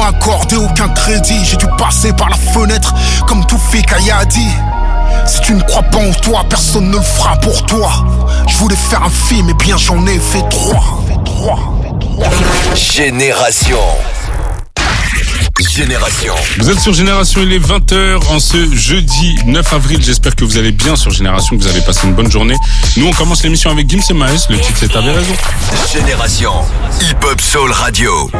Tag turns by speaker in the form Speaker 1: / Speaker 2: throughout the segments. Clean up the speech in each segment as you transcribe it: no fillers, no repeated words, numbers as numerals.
Speaker 1: accordé aucun crédit. J'ai dû passer par la fenêtre comme tout fait Kayadi. Si tu ne crois pas en toi, personne ne le fera pour toi. Je voulais faire un film, et bien j'en ai fait 3.
Speaker 2: Génération.
Speaker 3: Vous êtes sur Génération, il est 20h en ce jeudi 9 avril. J'espère que vous allez bien sur Génération, que vous avez passé une bonne journée. Nous, on commence l'émission avec Gims et Maes. Le titre, c'est T'avais raison.
Speaker 2: Génération Hip Hop Soul Radio.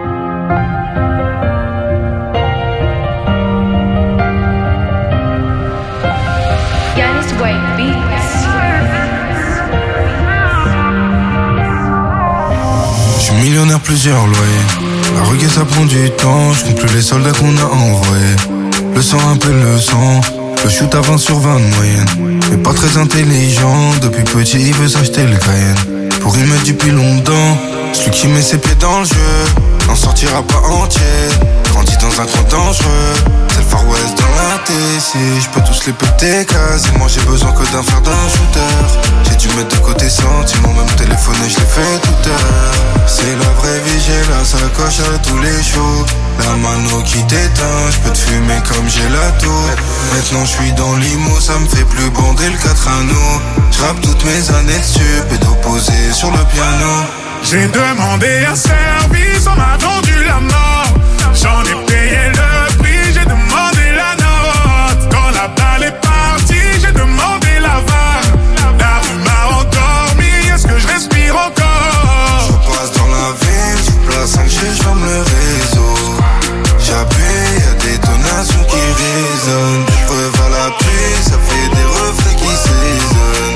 Speaker 4: Je suis millionnaire, plusieurs loyers. La rugue ça prend du temps, je compte plus les soldats qu'on a envoyés. Le sang un peu le sang, le shoot à 20 sur 20 de moyenne. Mais pas très intelligent, depuis petit il veut s'acheter le Cayenne. Pour y mettre du pilon dedans, celui qui met ses pieds dans le jeu n'en sortira pas entier. Grandit dans un coin dangereux, c'est le Far West dans la TC. J'peux tous les péter casse, et moi j'ai besoin que d'un fer d'un shooter. J'ai dû mettre de côté sentiments, même téléphoner je l'ai fait tout à l'heure. C'est la vraie vie, j'ai la sacoche à tous les shows. La mano qui t'éteint, j'peux te fumer comme j'ai la tour. Maintenant j'suis dans l'IMO, ça me fait plus bander le 4 anneaux. J'rappe toutes mes années dessus, pédo posé sur le piano.
Speaker 5: J'ai demandé un service, on m'a vendu la mort. J'en ai payé le prix, j'ai demandé la note. Quand la balle est partie, j'ai demandé la vague. La rue m'a endormi, est-ce que je respire encore?
Speaker 4: Je passe dans la ville, sous place 5G, j'ferme le réseau. J'appuie, y'a des tonations qui résonnent. Je preuve à la pluie, ça fait des reflets qui s'ésonnent.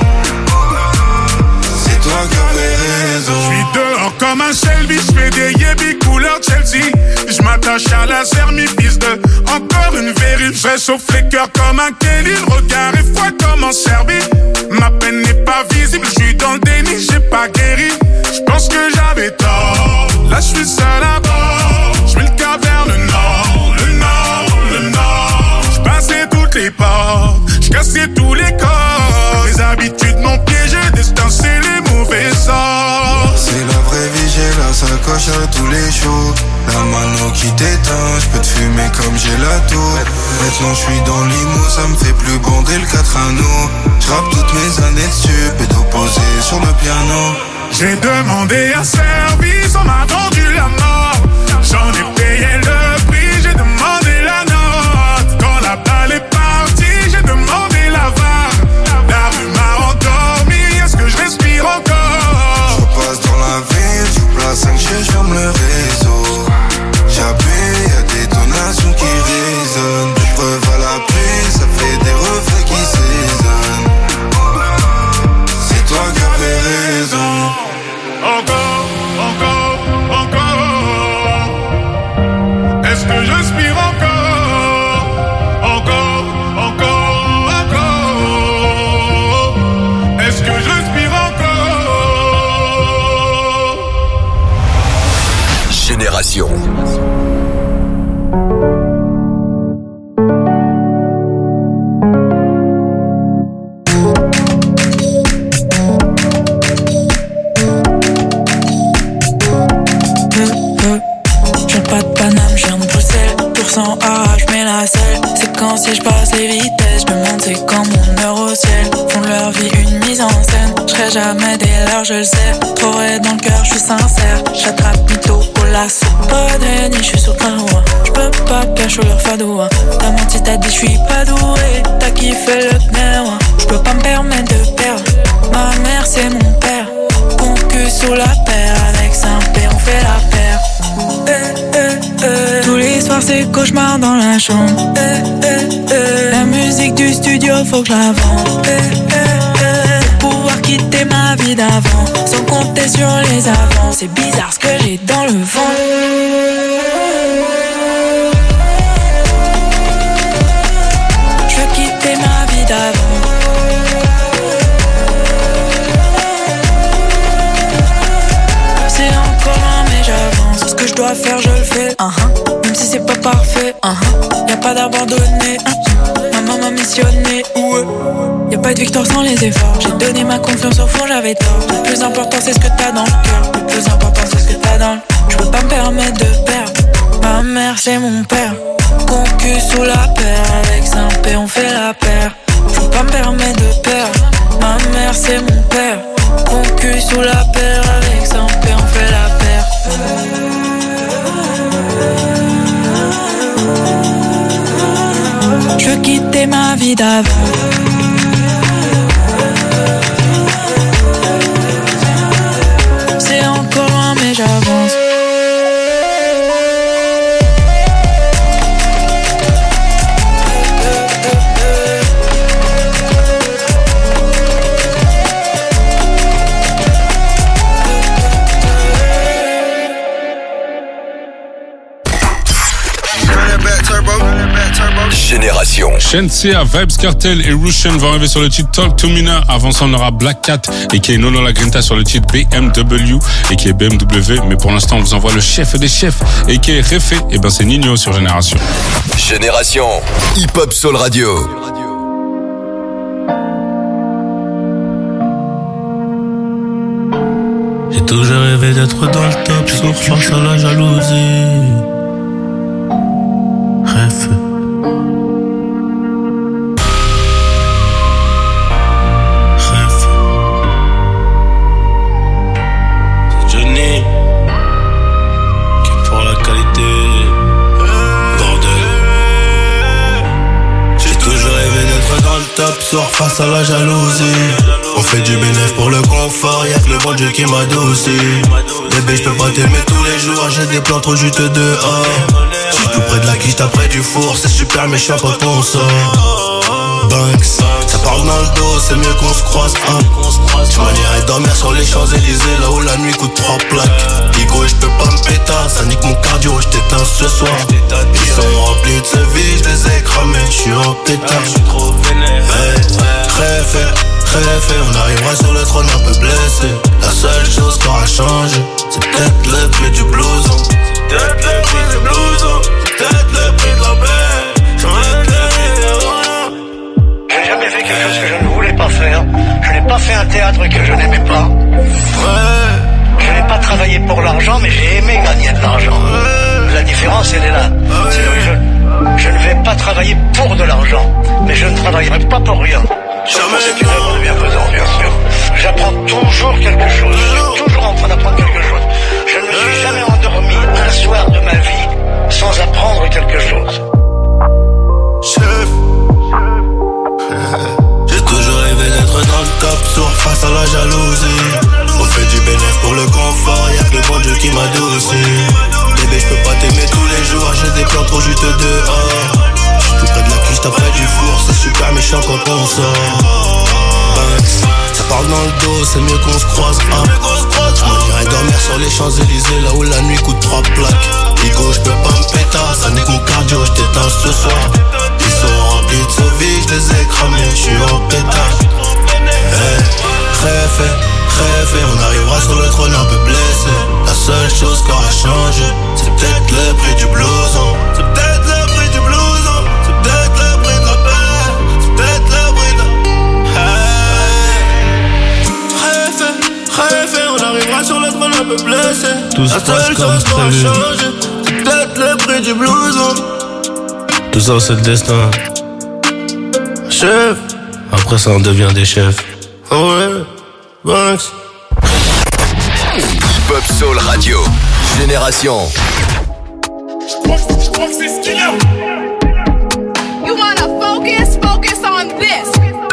Speaker 4: C'est toi qui avais raison.
Speaker 5: J'suis dehors comme un Shelby, j'fais des yébis couleur Chelsea. J'm'attache à la piste de encore une vérif. J'réchauffe les cœurs comme un Kelly. Le regard est froid comme en Serbie. Ma peine n'est pas visible, j'suis dans le déni, j'ai pas guéri. J'pense que j'avais tort, là j'suis seul à bord. J'mets le cap vers le nord, le nord, le nord. J'passais toutes les portes, j'cassais tous les corps. Les habitudes m'ont piégé, destin c'est les mauvais sorts.
Speaker 4: C'est la vraie vie, j'ai la sacoche à tous les shows. La mano qui t'éteint, j'peux te fumer comme j'ai la tour. Maintenant j'suis dans l'IMO, ça me fait plus bander le 4 anneaux. J'rappe toutes mes années dessus, pédo posé sur le piano.
Speaker 5: J'ai demandé un service, on m'a vendu la mort. J'en ai payé le prix, j'ai demandé la note. Quand la balle est partie, j'ai demandé la vague. La rue m'a endormi, est-ce que je respire encore?
Speaker 4: Je passe dans la ville, sous place 5G, j'ferme le réseau. J'appuie, y'a des tonations qui résonnent. Des preuves à la pluie, ça fait des reflets qui s'ésonnent. C'est toi qui avais raison.
Speaker 5: Encore, encore, encore. Est-ce que j'inspire encore? Encore, encore, encore. Est-ce que j'inspire encore?
Speaker 2: Génération.
Speaker 6: Si je passe les vitesses, je demande c'est quand mon heure au ciel. Font de leur vie une mise en scène. Je serai jamais dès l'heure, je le sais. Trop vrai dans le cœur, je suis sincère. J'attrape mytho au lasso. Pas de nid, je suis sur le train loin. Je peux pas cacher leur fado. T'as menti, t'as dit je suis pas doué. T'as kiffé le néant. Je peux pas me permettre de perdre. Ma mère c'est mon père. Mon cul sous la paire. Avec Saint-Père on fait la paire. Tous les soirs c'est cauchemar dans la chambre. La musique du studio faut que je la vende. Pour pouvoir quitter ma vie d'avant, sans compter sur les avants. C'est bizarre ce que j'ai dans le ventre. Je veux quitter ma vie d'avant. C'est encore loin mais j'avance. Ce que je dois faire je le fais. Même si c'est pas parfait. Y'a pas d'abandonné. Maman m'a missionné. Y'a pas de victoire sans les efforts. J'ai donné ma confiance au fond, j'avais tort. Le plus important c'est ce que t'as dans le cœur. Le plus important c'est ce que t'as dans le... Je peux pas me permettre de perdre. Ma Ma mère c'est mon père. Concu sous la paire. Avec Saint-Pé on fait la paire. Je peux pas me permettre de perdre. Ma mère c'est mon père. Concu sous la paire. Avec Saint-Pé on fait la paire. Je veux quitter ma vie d'avant. C'est encore loin mais j'avance.
Speaker 2: Génération.
Speaker 3: Shenseea, Vybz Kartel et Russian vont arriver sur le titre Talk to Me Now. Avant ça, on aura Black Cat et qui est Nono La Grinta sur le titre BMW et qui est BMW. Mais pour l'instant, on vous envoie le chef des chefs et qui est Refé. Et ben, c'est Nino sur Génération.
Speaker 2: Génération Hip Hop Soul Radio.
Speaker 7: J'ai toujours rêvé d'être dans le top, sauf face à la jalousie. Rêve. C'est Johnny qui est pour la qualité. Bordel. J'ai toujours rêvé d'être dans le top, sauf face à la jalousie. On fait du bénéfice pour le confort, y'a que le bon Dieu qui m'adoucit. Bébé, j'peux pas t'aimer tous les jours, j'ai des plans trop juteux dehors. J'suis tout près de la quiche, t'as près du four, c'est super méchant quand on sort. Banks, ça parle dans le dos, c'est mieux qu'on se croise, hein. Tu m'en dormir sur les Champs-Élysées, là où la nuit coûte 3 plaques. Igo, j'peux pas me péter, ça nique mon cardio, j't'éteins ce soir. Ils sont remplis de ce vie, j'les ai cramés, j'suis en pétard. Rêve, on arrivera sur le trône un peu blessé. La seule chose qui aura changé, c'est peut-être le prix du blouson. C'est peut-être le prix du blouson. C'est peut-être le prix de la paix.
Speaker 8: J'ai jamais fait quelque chose que je ne voulais pas faire. Je n'ai pas fait un théâtre que je n'aimais pas. Je n'ai pas travaillé pour l'argent, mais j'ai aimé gagner de l'argent. La différence, elle est là. Je ne vais pas travailler pour de l'argent, mais je ne travaillerai pas pour rien. C'est une œuvre de bienfaisance, bien sûr. J'apprends toujours quelque chose. Je suis toujours en train d'apprendre quelque chose. Je ne me suis jamais endormi un soir de ma vie sans apprendre quelque chose.
Speaker 7: Chef. J'ai toujours rêvé d'être dans le top, sourd face à la jalousie. On fait du bénéfice pour le confort, y'a que le bon Dieu qui m'adoucit. Bébé, j'peux pas t'aimer tous les jours, j'ai des plans trop juteux dehors. Tout près de la cuisse, t'as près du four, c'est super méchant quand on sort. Banks, ça parle dans le dos, c'est mieux qu'on se croise, hein. J'm'en irai dormir sur les Champs-Élysées, là où la nuit coûte 3 plaques. Igo, j'peux pas me péter, ça nique mon cardio, j't'éteins ce soir. Ils sont remplis de ce vie, j'les ai cramés, j'suis en pétard. Rêve, on arrivera sur le trône un peu blessé. La seule chose qui aura changé, c'est peut-être le prix du blouson. C'est peut-être le prix du blouson. C'est peut-être le prix de la paix. C'est peut-être le prix de... Rêve, on arrivera sur le trône un peu blessé. La seule chose qui aura changé, c'est peut-être le prix du blouson. Tout ça c'est le destin. Chef, après ça on devient des chefs. Oh ouais, Banks.
Speaker 2: Hip Hop Soul Radio. Génération.
Speaker 9: You wanna focus on this.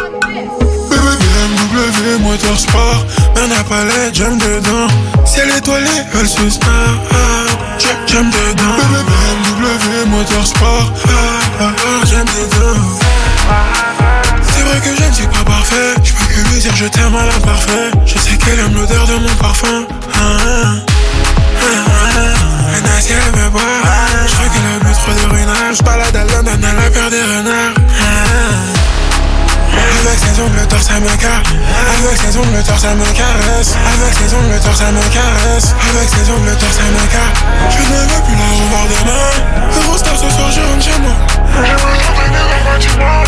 Speaker 10: BMW, moteur sport, man à palette, j'aime dedans. Ciel étoilé, elle se snap, j'aime dedans. BMW, moteur sport, j'aime dedans. C'est vrai que je ne suis pas parfait, je peux que lui dire je t'aime à l'imparfait. Je sais qu'elle aime l'odeur de mon parfum. Nancy elle me boit, je crois qu'elle a bu trop de ruinage. J'balade à London à la peur des renards. Avec ses ongles le torse elle me caresse. Avec ses ongles le torse elle me caresse. Avec ses ongles le torse elle me caresse. Avec ses ongles le torse elle me caresse. Je ne veux plus la revoir demain. Eurostar ce soir je rentre chez moi. Je veux t'entraîner dans le bâtiment.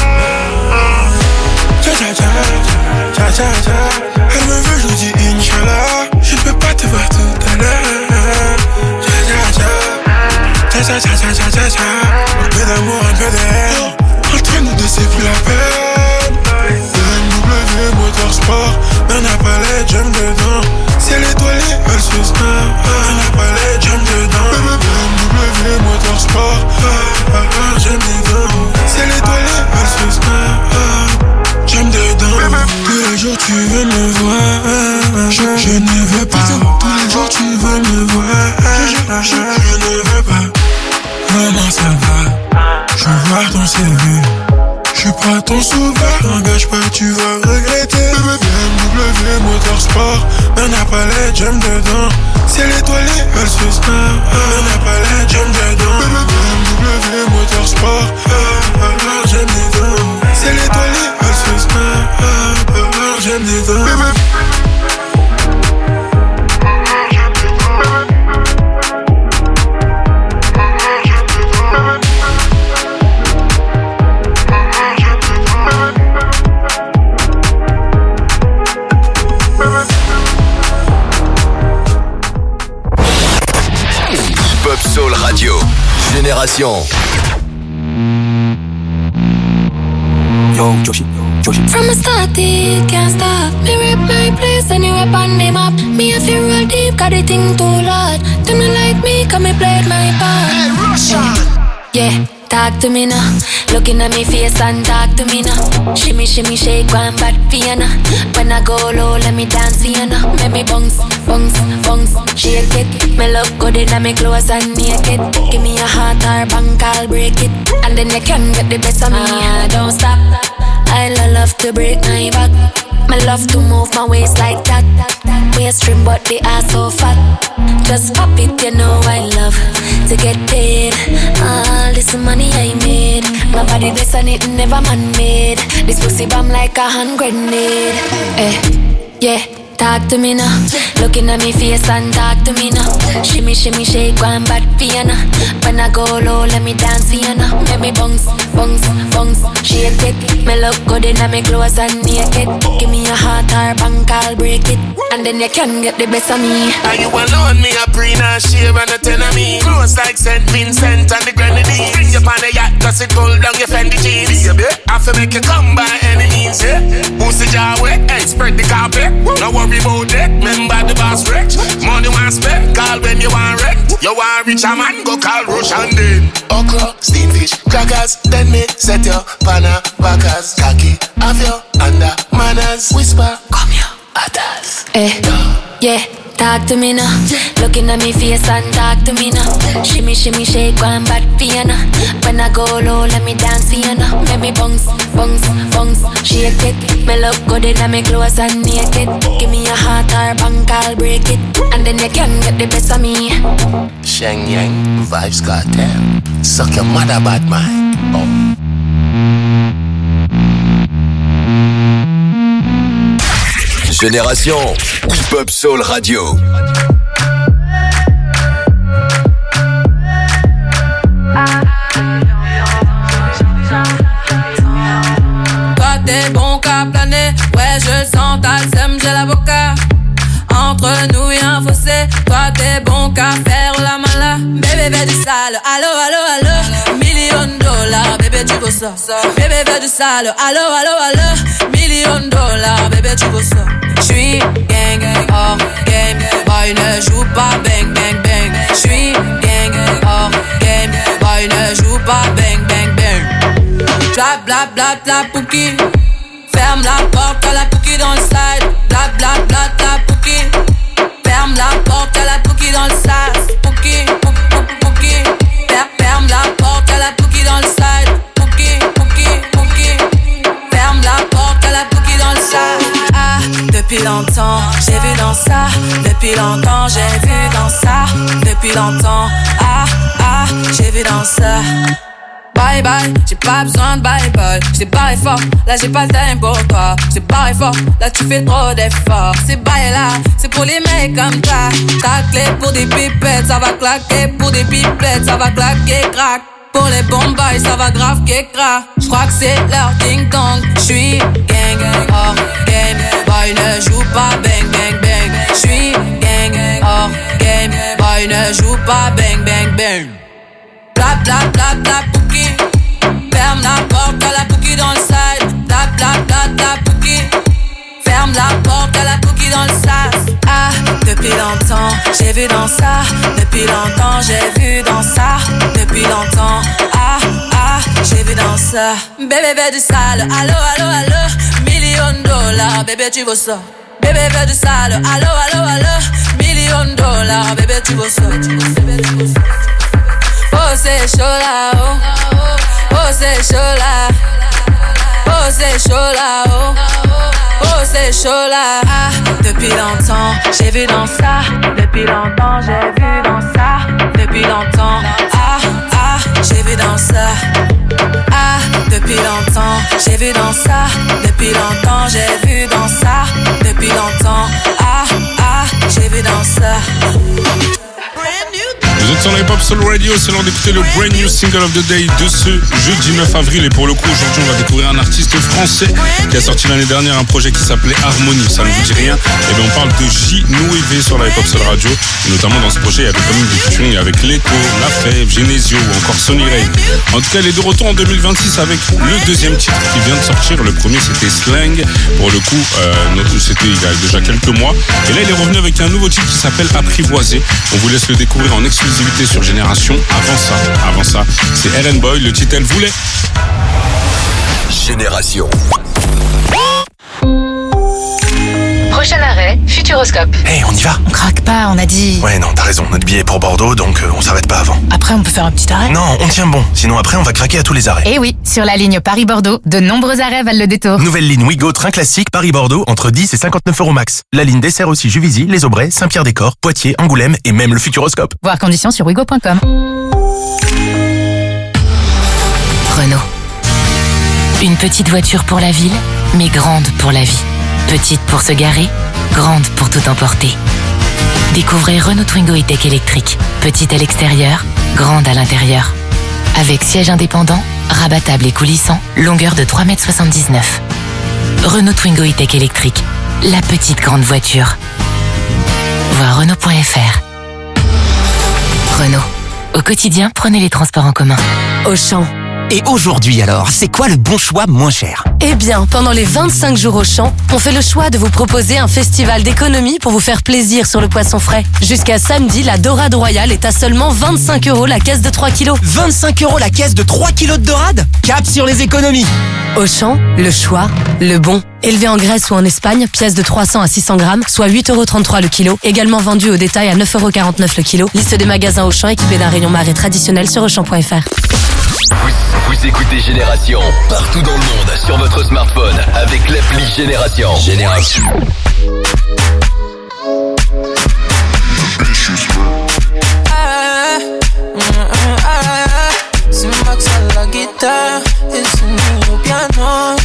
Speaker 10: Elle me veut, je lui dis Inch'Allah. Je ne peux pas te voir tout à l'heure. Un peu d'amour, un peu d'air. Entre nous deux c'est plus la peine. BMW Motorsport, mais on n'a pas les jumps dedans. Si elle est étoilée, elle se snap. On n'a pas les jumps dedans. BMW Motorsport, j'aime dedans. Si elle est étoilée, elle se snap. J'aime dedans. Tous les jours tu veux me voir. Je ne veux pas. Tous les jours tu veux me voir. Je ne veux pas. Maman ça va. Je vois ton CV. Je suis pas ton sauveur. T'engage pas, tu vas regretter. BMW Motorsport, mais on n'a pas les jumps dedans. Si elle est étoilée, elle se snap. On n'a pas les jumps dedans. BMW Motorsport, j'aime dedans. Si elle est étoilée, elle se snap. J'aime dedans.
Speaker 2: Hip-Hop Soul Radio, Génération.
Speaker 11: Yo, Joshi.
Speaker 12: From a start, it can't stop. Me rip my place and you rip on the map. Me if you roll deep, got the thing too loud. Them not like me, cause me played my part.
Speaker 1: Hey, Russian!
Speaker 12: Yeah, talk to me now. Looking at me face and talk to me now. Shimmy, shimmy, shake one bad piano. When I go low, let me dance for you now. Make me bounce, bounce, bounce, shake it. Me look good in my clothes and naked. Give me a heart or bank, I'll break it. And then you can get the best of me. Don't stop. I love to break my back. I love to move my waist like that. Waist trim but the ass so fat. Just pop it, you know I love to get paid. All this money I made. My body this and it never man-made. This pussy bomb like a hand grenade. Yeah, talk to me now. Looking at me face and talk to me now. Shimmy, shimmy, shake one bad piano. When I go low, let me dance for you now. Make me bounce, bounce, bounce, shake it. Me look good in my clothes and naked. Give me a heart or bank, I'll break it. And then you can get the best of me.
Speaker 13: Are you alone? Me a pre-na shave and a ten of me. Close like St. Vincent and the Grenadines. Bring you on the yacht, cause it hold down your Fendi jeans. I feel make you come by any means, yeah. Pussy jaw wet, hey, spread the carpet. No worry about that, remember the boss rich. Money want spend, call when you want rent. You want rich a man, go call Russian then. Okra, steamed fish, crackers. Then me set your panna, backers. Khaki, have your under manners. Whisper, come here, others.
Speaker 12: Yeah, talk to me now. Looking at me face and talk to me now. Shimmy, shimmy, shake one bad piano. When I go low, let me dance for you now. Make me bounce, bounce, bounce, shake it. Me look good in my clothes and naked. Give me a heart or bank, I'll break it. And then you can get the best of me.
Speaker 13: Sheng Yang, Vibes Cartel. Suck your mother bad mind. Oh.
Speaker 2: Génération Hip-Hop Soul Radio.
Speaker 6: Toi t'es bon qu'à planer, ouais je sens t'as le seum, j'ai l'avocat. Entre nous y'a un fossé, toi t'es bon qu'à faire la mala. Bébé fais du sale, allo allo allo. $1,000,000, bébé tu veux ça. Bébé fais du sale, allo allo allo. $1,000,000, bébé tu veux ça. J'suis gang, hors game, boy ne joue pas bang bang bang. J'suis gang, hors game, boy ne joue pas bang bang bang. Bla bla bla bla pouki. Ferme la porte à la pouki dans le side. Bla bla bla bla pouki. Ferme la porte à la pouki dans le side. Pouki, pouki. Ferme la porte à la pouki dans le side. Pouki, pouki, pouki. Ferme la porte à la pouki dans le side. Ah, depuis longtemps, j'ai vu dans ça. Depuis longtemps, j'ai vu dans ça. Depuis longtemps, ah, j'ai vu dans ça. Bye bye, j'ai pas besoin de bye bye. J't'ai barré fort, là j'ai pas le time pour toi. J't'ai barré fort, là tu fais trop d'efforts. C'est bye là, c'est pour les mecs comme toi. Ta clé pour des pipettes, ça va claquer. Pour des pipettes, ça va claquer, crack. Pour les bombes, ça va grave qu'écra. J'crois que c'est leur ding dong. J'suis gang, hors game. Boy ne joue pas bang bang bang. J'suis gang, hors game. Boy ne joue pas bang bang bang. Bla bla bla bouki. Ferme la porte, à la bouki dans le side. Bla bla bla bla bouki. Ferme la porte, à la bouki dans le sas. Ah, depuis longtemps, j'ai vu dans ça. Depuis longtemps, j'ai vu dans ça. Depuis longtemps, ah, ah, j'ai vu dans ça. Bébé veut du sale, allo, allo, allo. $1,000,000, bébé tu veux ça. Bébé veut du sale, allo, allo, allo. $1,000,000, bébé tu veux ça. Oh c'est chaud là, oh. Oh c'est chaud là. Oh c'est chaud là, oh. Oh c'est chaud là. Ah, depuis longtemps, j'ai vu dans ça. Depuis longtemps, j'ai vu dans ça. Depuis longtemps, ah, ah, j'ai vu dans ça. Ah, depuis longtemps, j'ai vu dans ça. Depuis longtemps, j'ai vu dans ça. Depuis longtemps, ah, ah, j'ai vu dans ça.
Speaker 3: Vous êtes sur la Hip Hop Soul Radio, c'est l'heure d'écouter le brand new single of the day de ce jeudi 9 avril. Et pour le coup, aujourd'hui, on va découvrir un artiste français qui a sorti l'année dernière un projet qui s'appelait Harmonie. Ça ne vous dit rien? Et bien, on parle de J-Nouévé sur la Hip Hop Soul Radio. Et notamment dans ce projet, il y avait quand même des featuring avec Leto, La Fève, Genesio ou encore Sonny Ray. En tout cas, elle est de retour en 2026 avec le deuxième titre qui vient de sortir. Le premier, c'était Slang. Pour le coup, c'était il y a déjà quelques mois. Et là, il est revenu avec un nouveau titre qui s'appelle Apprivoisé. On vous laisse le découvrir en exclusivité sur Génération. Avant ça, c'est Ellen Boy, le titre Elle voulait.
Speaker 2: Génération.
Speaker 14: Prochain arrêt, Futuroscope.
Speaker 15: Hey, on y va?
Speaker 14: On craque pas, on a dit.
Speaker 15: Ouais, non, t'as raison, notre billet est pour Bordeaux, donc on s'arrête pas avant.
Speaker 14: Après, on peut faire un petit arrêt?
Speaker 15: Non, on tient bon, sinon après on va craquer à tous les arrêts.
Speaker 14: Eh oui, sur la ligne Paris-Bordeaux, de nombreux arrêts valent le détour.
Speaker 15: Nouvelle ligne Ouigo, train classique, Paris-Bordeaux, entre 10 et 59 € max. La ligne dessert aussi Juvisy, Les Aubrais, Saint-Pierre-des-Corps, Poitiers, Angoulême et même le Futuroscope.
Speaker 14: Voir conditions sur ouigo.com. Renault. Une petite voiture pour la ville, mais grande pour la vie. Petite pour se garer, grande pour tout emporter. Découvrez Renault Twingo E-Tech électrique. Petite à l'extérieur, grande à l'intérieur. Avec siège indépendant, rabattable et coulissant, longueur de 3,79 m. Renault Twingo E-Tech électrique. La petite grande voiture. Voir Renault.fr. Renault. Au quotidien, prenez les transports en commun.
Speaker 16: Auchan.
Speaker 17: Et aujourd'hui alors, c'est quoi le bon choix moins cher?
Speaker 16: Eh bien, pendant les 25 jours Auchan, on fait le choix de vous proposer un festival d'économie pour vous faire plaisir sur le poisson frais. Jusqu'à samedi, la dorade royale est à seulement 25 € la caisse de 3 kilos.
Speaker 17: 25 € la caisse de 3 kilos de dorade? Cap sur les économies!
Speaker 16: Auchan, le choix, le bon. Élevé en Grèce ou en Espagne, pièce de 300 à 600 grammes, soit 8,33 € le kilo. Également vendu au détail à 9,49 € le kilo. Liste des magasins Auchan équipés d'un rayon marée traditionnel sur Auchan.fr.
Speaker 2: Vous écoutez Génération partout dans le monde sur votre smartphone avec l'appli Génération. Génération.
Speaker 18: C'est Max à la guitare et c'est nous au piano.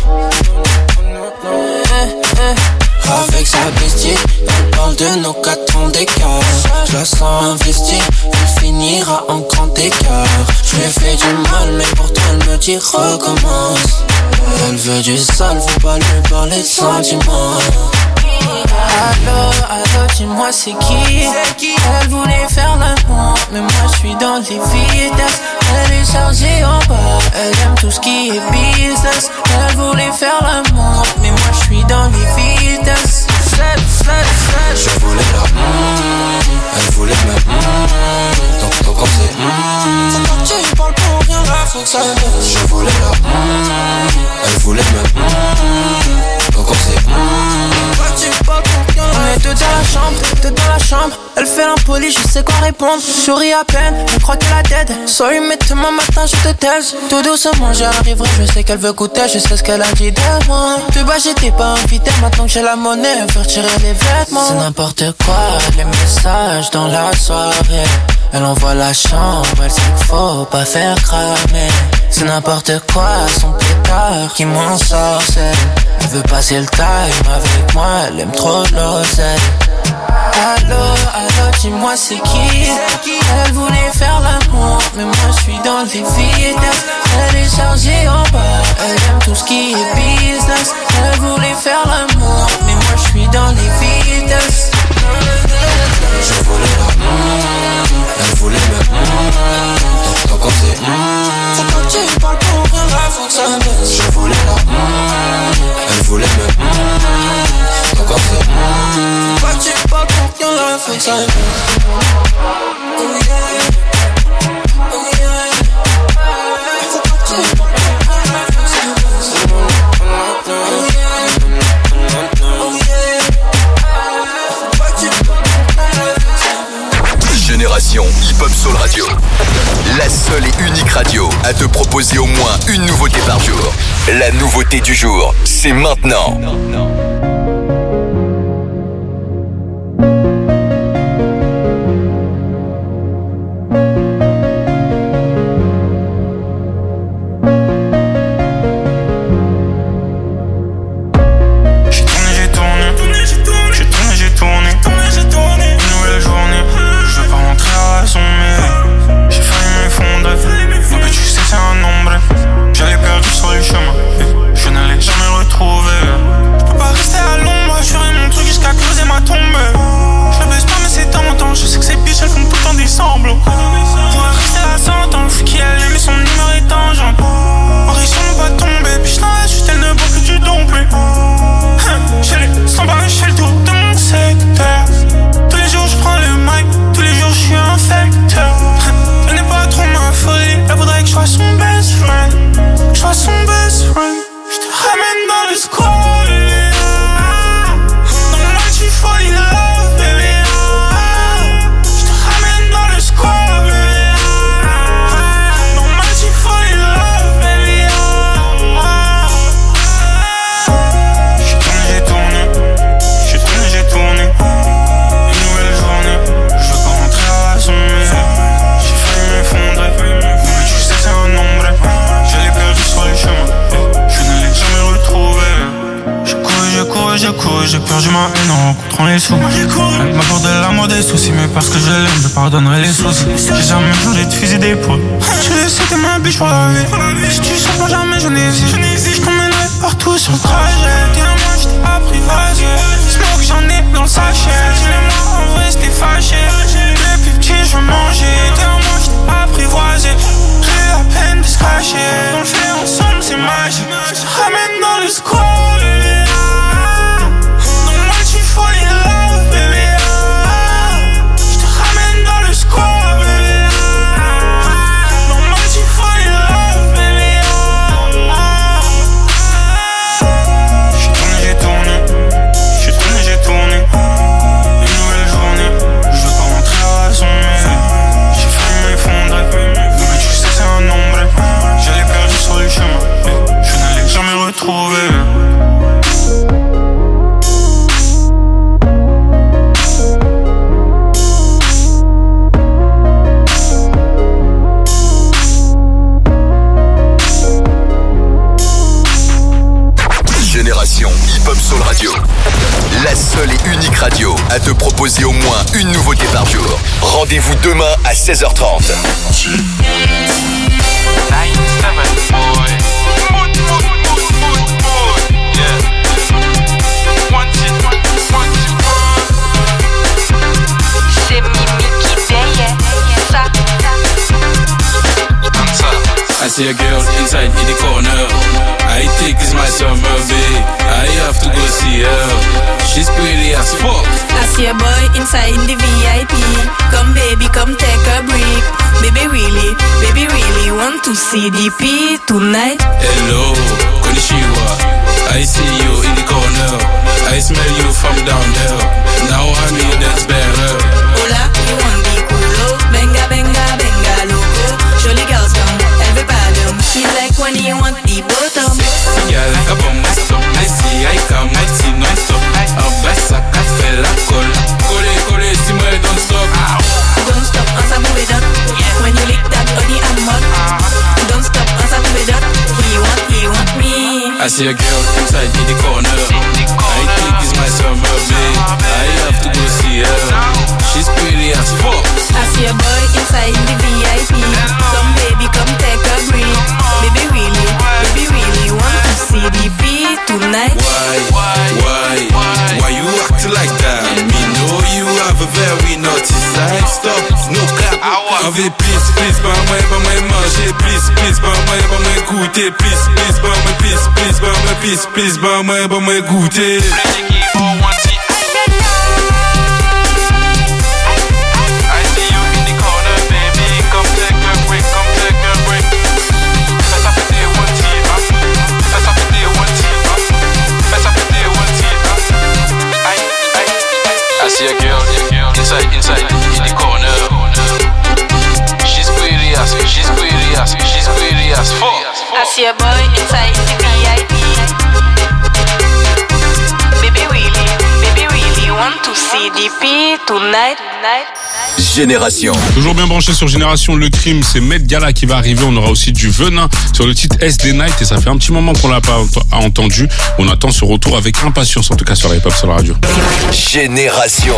Speaker 18: Avec sa bestie, elle parle de nos 4 ans d'écart. Je la sens investie, elle finira en grand écart. Je lui ai fait du mal, mais pourtant elle me dit recommence. Elle veut du sale, faut pas lui parler de sentiments. Allô, dis-moi c'est qui? Elle voulait faire l'amour, mais moi je suis dans les vitesses. Elle est chargée en bas, elle aime tout ce qui est business. Elle voulait faire l'amour, mais moi je suis dans les vitesses.
Speaker 7: Je voulais la elle voulait me donc comme c'est
Speaker 18: Faut pas que tu parles pour rien, là faut que ça baisse.
Speaker 7: Je voulais la elle voulait me donc comme c'est
Speaker 18: on est deux dans la chambre, elle fait l'impoli, je sais quoi répondre. Souris à peine, elle croit qu'elle a dead. Sorry mais demain matin je te taise. Tout doucement j'arriverai, je sais qu'elle veut goûter, je sais ce qu'elle a dit de moi. Plus bas j'étais pas invité, maintenant que j'ai la monnaie, faire tirer les vêtements. C'est n'importe quoi, les messages dans la soirée. Elle envoie la chambre, elle sait qu'il faut pas faire cramer. C'est n'importe quoi, son pétard qui m'en sorcelle. Elle veut passer le time avec moi, elle aime trop l'oseille. Allô, dis-moi c'est qui? Elle voulait faire l'amour, mais moi je suis dans les vitesses. Elle est chargée en bas, elle aime tout ce qui est business. Elle voulait faire l'amour, mais moi je suis dans les vitesses.
Speaker 7: Je voulais la elle voulait me donc comme c'est
Speaker 18: faut que ça réponde. Oh yeah.
Speaker 2: Génération Hip Hop Soul Radio. La seule et unique radio à te proposer au moins une nouveauté par jour. La nouveauté du jour, c'est maintenant.
Speaker 10: J'allais perdu sur le chemin, je ne l'ai jamais retrouvé. Je peux pas rester à l'ombre, je ferai mon truc jusqu'à creuser ma tombe. Je baisse pas mais c'est tentant, je sais que ces biches elles font tout le temps des semblots. Pour rester à 100 ans, le fou qui elle mais son humeur est tangente. En risque on va tomber, puis je t'en lâche, elle ne boit plus du don plus. J'ai les 100 balles, je fais le tour de mon secteur. Tous les jours je prends le mic, tous les jours je suis un facteur. Elle n'est pas trop ma folie, elle voudrait que je sois son best friend. Que je sois son best friend. Je te ramène dans le squad, baby. Dans le match tu fall in love, baby. Je te ramène dans le squad, baby. Dans le match tu fall in love, baby. J'ai tourné, j'ai tourné. Une nouvelle journée, je veux pas rentrer à la sommet. J'ai failli m'effondrer, mais tu sais c'est un nombre. Je l'ai perdu sur le chemin, je ne l'ai jamais retrouvé. J'ai couru, j'ai perdu ma haine en rencontrant les sous. Elle m'apporte de l'amour des soucis, mais parce que je l'aime, je pardonnerai les soucis. J'ai jamais changé de fusil d'épaule. Tu le sais, t'es ma biche pour la vie. Si tu sens pas jamais, je n'hésite. Je t'emmènerai partout sur le trajet. T'es à moi, je t'ai apprivoisé. Smoke, j'en ai dans le sachet. Dis-le-moi, en vrai, c'était fâché. Depuis petit, je veux manger. T'es à moi, je t'ai apprivoisé. J'ai la peine de se cacher. On le fait ensemble, c'est magique. Je te ramène dans le squad. Fall in love, baby. Je te ramène dans le squad, baby. Maman, tu fall in love, baby. J'ai tourné. Une nouvelle journée, je veux pas rentrer à la sommet. J'ai failli m'effondrer, mais tu sais c'est un nombre. Je l'ai perdu sur le chemin, je ne l'ai jamais retrouvé.
Speaker 2: Génération Hip Hop Soul Radio. La seule et unique radio à te proposer au moins une nouveauté par jour. Rendez-vous demain à 16h30.
Speaker 19: I see a girl inside in the corner. I think it's my summer, babe. I have to go see her. She's pretty as fuck.
Speaker 6: I see a boy inside in the VIP. Come baby, come take a break. Baby really want to see DP tonight.
Speaker 19: Hello, konnichiwa. I see you in the corner. I smell you from down there. Now I'm here, that's better.
Speaker 6: Hola, you want the culo? Benga, benga, benga, loco. Jolly girls come, everybody. She like when you want the bottom.
Speaker 19: Yeah, like a bomb, I stop. I see, I come, I see, non-stop. Abassa, café, la colle. Collé, si moi, don't stop.
Speaker 6: Don't stop, on s'en move it up. When you lick that body, I'm hot. Don't stop, on s'en move it up. He want me.
Speaker 19: I see a girl inside in the corner. I think it's my summer, babe. I have to go see her. She's pretty as fuck.
Speaker 6: I see a boy inside in the VIP. Come baby, come take a break. Baby really want to see DP tonight.
Speaker 19: Why you act like that? Me know you have a very naughty side. Stop, no cap. Avec please, pas moi manger. Please, pas moi goûter. Please, pas moi goûter.
Speaker 6: your boy inside the VIP. Baby really want to see DP tonight.
Speaker 2: Génération.
Speaker 3: Toujours bien branché sur Génération, le crime, c'est Met Gala qui va arriver. On aura aussi du Venin sur le titre SD Night et ça fait un petit moment qu'on l'a pas entendu. On attend ce retour avec impatience, en tout cas sur la hip-hop sur la radio.
Speaker 2: Génération.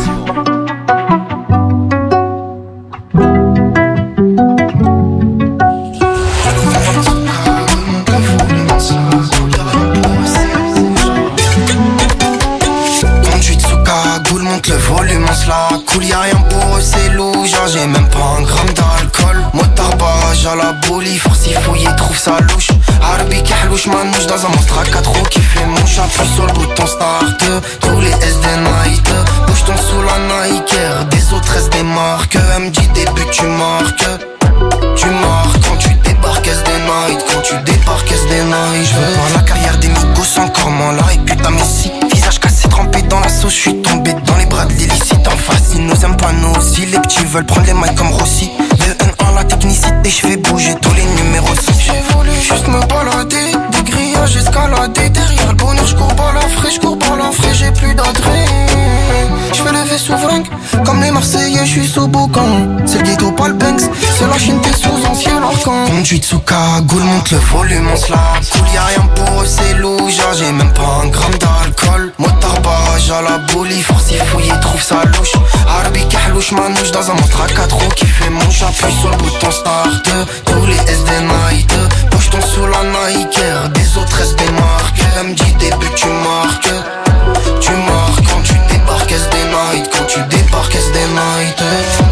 Speaker 20: Le volume on se la coule, y'a rien pour eux c'est loup. Genre j'ai même pas un gramme d'alcool. Motard barrage à la bouli, force y fouiller, trouve ça louche. Harbi kahlouche manouche dans un monstre à 4 roues qui fait mouche. Appuie sur le bouton start, tous les SD night. Bouge ton sous la Nike, des autres SD marques. MJ début tu marques. Tu marques quand tu débarques SD night. Quand tu débarques SD night. Je veux voir la carrière des migos, encore moins la réputa Messi. Visage cassé, trempé dans la sauce, je suis tombé dans les bras de l'illicite. En face, ils nous aiment pas nous aussi. Les petits veulent prendre les mailles comme Rossi. VN1, la technicité, je fais bouger tous les numéros 6. J'ai voulu juste me balader, des grillages escaladés. Derrière le bonheur, je cours pas la frais, j'ai plus d'adresse. Je fais lever souverain, comme les Marseillais, je suis sous boucan. C'est le ghetto, pas le Banks, c'est la Chine, t'es sous ancien arcan. Conduite sous cagoule, monte le volume, on se la coule. Y'a rien pour eux, c'est loup, genre j'ai même pas un gramme d'alcool. Motard barrage à la bouli, force y fouiller, trouve ça louche. Harbi kahlouche manouche dans un monstre à 4 roues qui fait mouche. Appuie sur le bouton start, tous les SD night. Bouge ton sous la Nike, des autres SD marques. MJ début tu marques. Tu marques quand tu débarques SD night. Quand tu débarques SD night.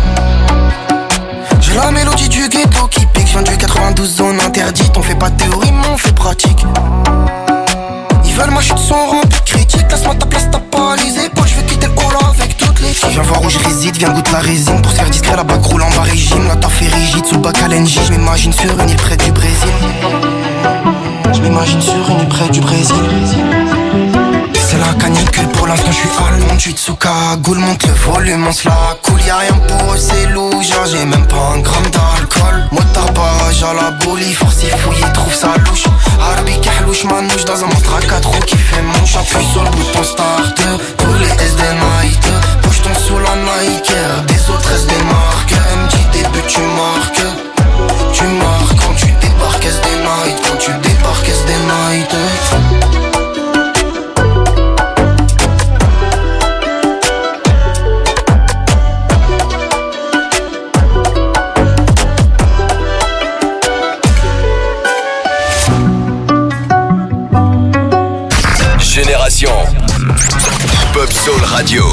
Speaker 20: J'ai la mélodie du ghetto qui pique. Je viens du 92 zone interdite. On fait pas de théorie mais on fait pratique. Ils veulent ma chute sans remplie de critiques. Laisse-moi ta place, t'as pas les épaules. Je vais quitter le hall avec toutes les filles. Viens voir où je réside, viens goûter la résine. Pour se faire discret, la bac roule en bas régime. La taf est rigide, sous le bac à l'NJ. Je m'imagine sur une île près du Brésil. Je m'imagine sur une île près du Brésil. C'est la canicule, pour l'instant je suis allemand. Tu te sous cagoule, monte le volume, on se la coule. Y'a rien pour eux, c'est loup, genre j'ai même pas un gramme d'alcool. Motard barrage à la bouli, force y fouiller, trouve ça louche. Harbi kahlouche manouche dans un monstre à 4 roues qui fait mouche. Appuie sur le bouton start, tous les SD night. Bouge ton sous la Nike, des autres SD marques. MJ début tu marques. Tu marques quand tu débarques SD night. Quand tu débarques SD night.
Speaker 2: Génération Pop Soul Radio.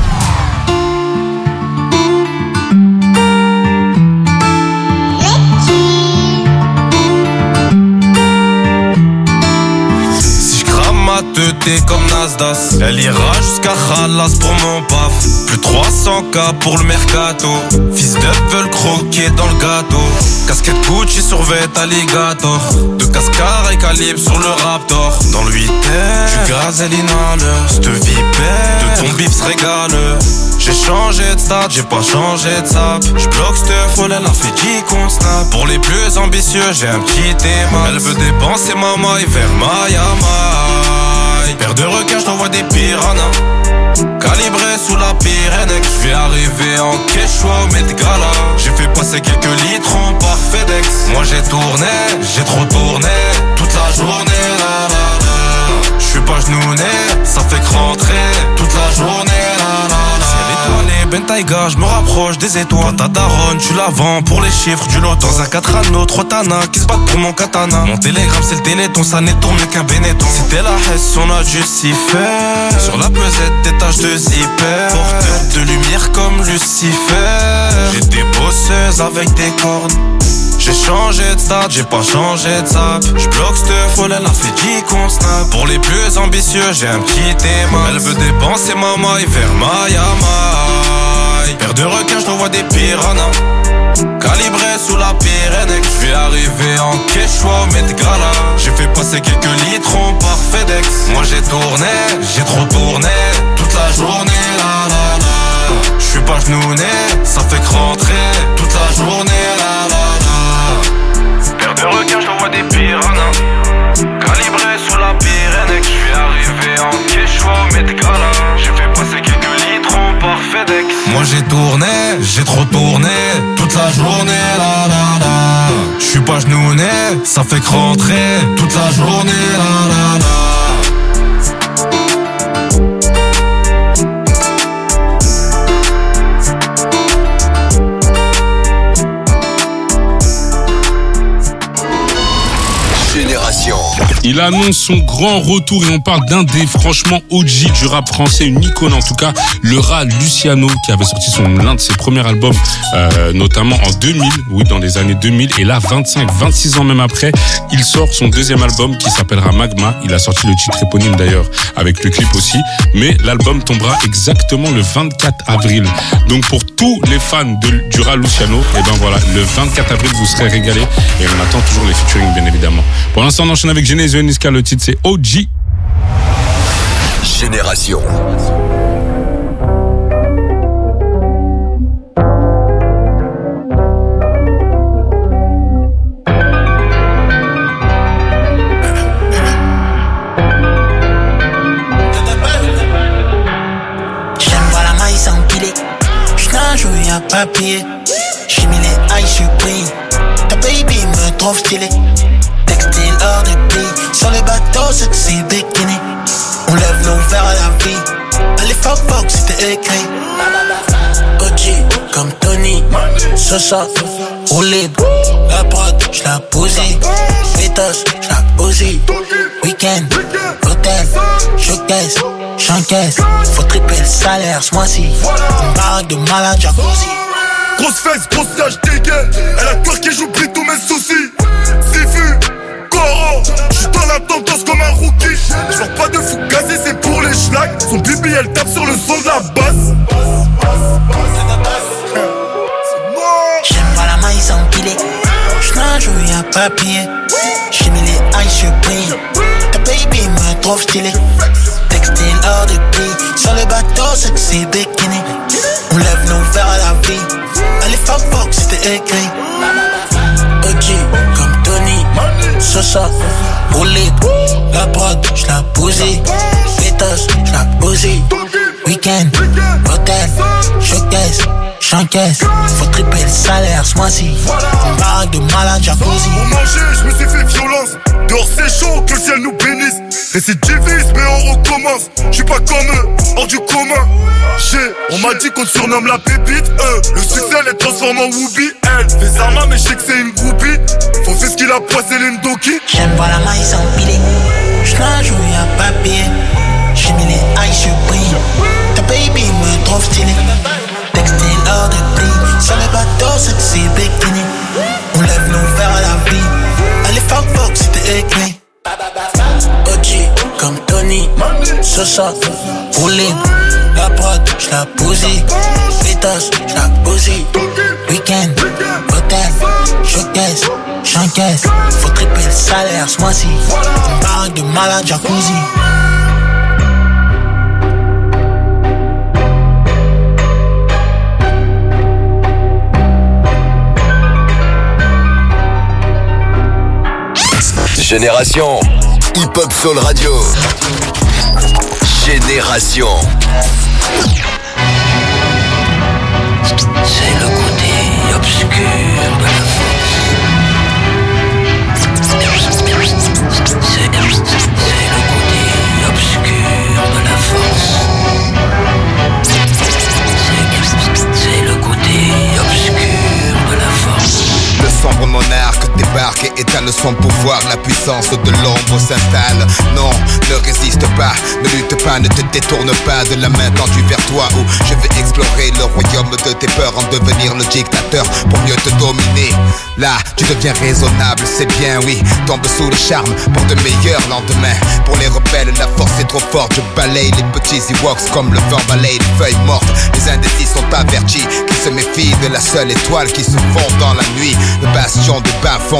Speaker 21: T'es comme Nasdaq. Elle ira jusqu'à Khalas pour mon paf. Plus 300K pour le mercato. Fils de veulent croquer dans le gâteau. Casquette Gucci sur vêt alligator. De cascar et calibre sur le Raptor. Dans le 8 tu gazelle inhale. C'te vipère, de ton bif se régale. J'ai changé de stade, j'ai pas changé de sap. J'bloque cette folle, elle a fait 10 comptes snap. Pour les plus ambitieux, j'ai un petit thème. Elle veut dépenser ma maille vers Miami. Paire de requins, j't'envoie des piranhas. Calibré sous la Pyrénées. J'vais arriver en Quechua au Met Gala. J'ai fait passer quelques litrons par FedEx. Moi j'ai tourné, j'ai trop tourné. Toute la journée, la la la. J'suis pas genouné, ça fait que rentrer. Toute la journée, la la la. Ciel étoilé, Ben Taïga, j'me rapproche des étoiles. Ta daronne, tu la vends pour les chiffres du lot. Dans un 4 anneaux, 3 tanas qui se battent pour mon katana. Mon télégramme c'est le téléthon, ça n'est tourné qu'un Benetton. C'était la Hesse, on a dû s'y faire. Sur la pesette, des taches de zipper. Porteur de lumière comme Lucifer. J'ai des bosseuses avec des cornes. J'ai changé de stade, j'ai pas changé de sap. J'bloque cette folle, elle a fait 10 comptes snap. Pour les plus ambitieux, j'ai un petit thème. Elle veut dépenser ma maille vers Miami. Paire de requins, j't'envoie des piranhas. Calibré sous la Pyrénées. J'vais arriver en Quechua au Met Gala. J'ai fait passer quelques litrons par FedEx. Moi j'ai tourné, j'ai trop tourné. Toute la journée, la la la. J'suis pas genouné, ça fait que rentrer. Toute la journée, la la la. Paire de requins, j't'envoie des piranhas. j'ai trop tourné toute la journée, la la la. J'suis pas genouné, ça fait que rentrer toute la journée, la la la.
Speaker 2: Génération.
Speaker 3: Il annonce son grand retour et on parle d'un des franchement OG du rap français, une icône en tout cas, le rat Luciano, qui avait sorti l'un de ses premiers albums, notamment en 2000, oui, dans les années 2000. Et là, 26 ans même après, il sort son deuxième album qui s'appellera Magma. Il a sorti le titre éponyme d'ailleurs, avec le clip aussi. Mais l'album tombera exactement le 24 avril. Donc pour tous les fans du rat Luciano, et ben voilà, le 24 avril, vous serez régalés. Et on attend toujours les featuring, bien évidemment. Pour l'instant, on enchaîne avec Genesio et Niska. Le titre, c'est OG.
Speaker 2: Génération.
Speaker 18: J'aime voir la maïs empilée. J'nage où y'a papier. J'ai mis les high surpris. Ta baby me trouve stylé. Textile hors de prix. Sur les bateaux, c'est que c'est bikini. On lève nos verres à la vie. Allez, fuck, c'était écrit. OG, comme Tony. Sosa, roulé. La prod, j'la posé. Pétos, j'la posé. Week-end, hôtel, showcase, j'encaisse. Faut tripler le salaire ce mois-ci. Une baraque de malade, jacuzzi.
Speaker 5: Grosse fesse, grosse sage, dégaine. Elle a peur que j'oublie tous mes soucis. Sifu, Coro, j'suis dans la tendance comme un rookie. J'sors pas de fou gazé, c'est pour les schlags. Son bibi, elle tape sur le son de la basse.
Speaker 18: J'aime voir la maïs empilée. J'nage où y'a papier. J'ai mis les high surpris. Ta baby me trouve stylé. Textile hors de prix. Sur les bateaux, c'est que c'est bikini. On lève nos verres à la vie. Allez, fuck, c'était écrit. OG, comme Tony. Sosa, roulé. La prod, j'la posé. Pétos, j'la posé. Week-end, hôtel, showcase, j'encaisse. Faut tripler le salaire ce mois-ci. Une baraque de malade, jacuzzi.
Speaker 5: Pour manger, j'me suis fait violence. Dehors c'est chaud, que le ciel nous bénisse. Récidiviste, mais on recommence. J'suis pas comme eux, hors du commun. On m'a dit qu'on surnomme la pépite. Le succès les transforme en Whoopi. Elle fait Zarma, mais j'sais que c'est une groupie. Faut faire ce qu'il a poissé l'Indoki.
Speaker 18: J'aime voir la maïs empilée. J'nage où y'a papier. J'ai mis les high surpris. Ta baby me trouve stylé. Textile hors de prix. Sur les bateaux, c'est que c'est bikini. On lève nos verres à la vie. Allez, fuck, c'était écrit. OG, comme Tony. Sosa, roulé. La prod, j'la posé. Pétos, j'la posé. Week-end, hôtel, showcase, j'encaisse. Faut tripler le salaire ce mois-ci. Une baraque de malade, jacuzzi.
Speaker 2: Génération. Hip Hop Soul Radio. Génération.
Speaker 18: C'est le côté obscur de la force. C'est le côté obscur de la force. C'est le côté obscur de la force.
Speaker 4: Le sombre monarque débarque et étale son pouvoir. La puissance de l'ombre s'installe. Non, ne résiste pas, ne lutte pas, ne te détourne pas de la main tendue vers toi. Où je vais explorer le royaume de tes peurs, en devenir le dictateur pour mieux te dominer. Là, tu deviens raisonnable, c'est bien, oui. Tombe sous le charme pour de meilleurs lendemains. Pour les rebelles, la force est trop forte. Je balaye les petits Ewoks comme le vent balaye les feuilles mortes. Les indécis sont avertis qu'ils se méfient de la seule étoile qui se fond dans la nuit. Le bastion du bas fond du pays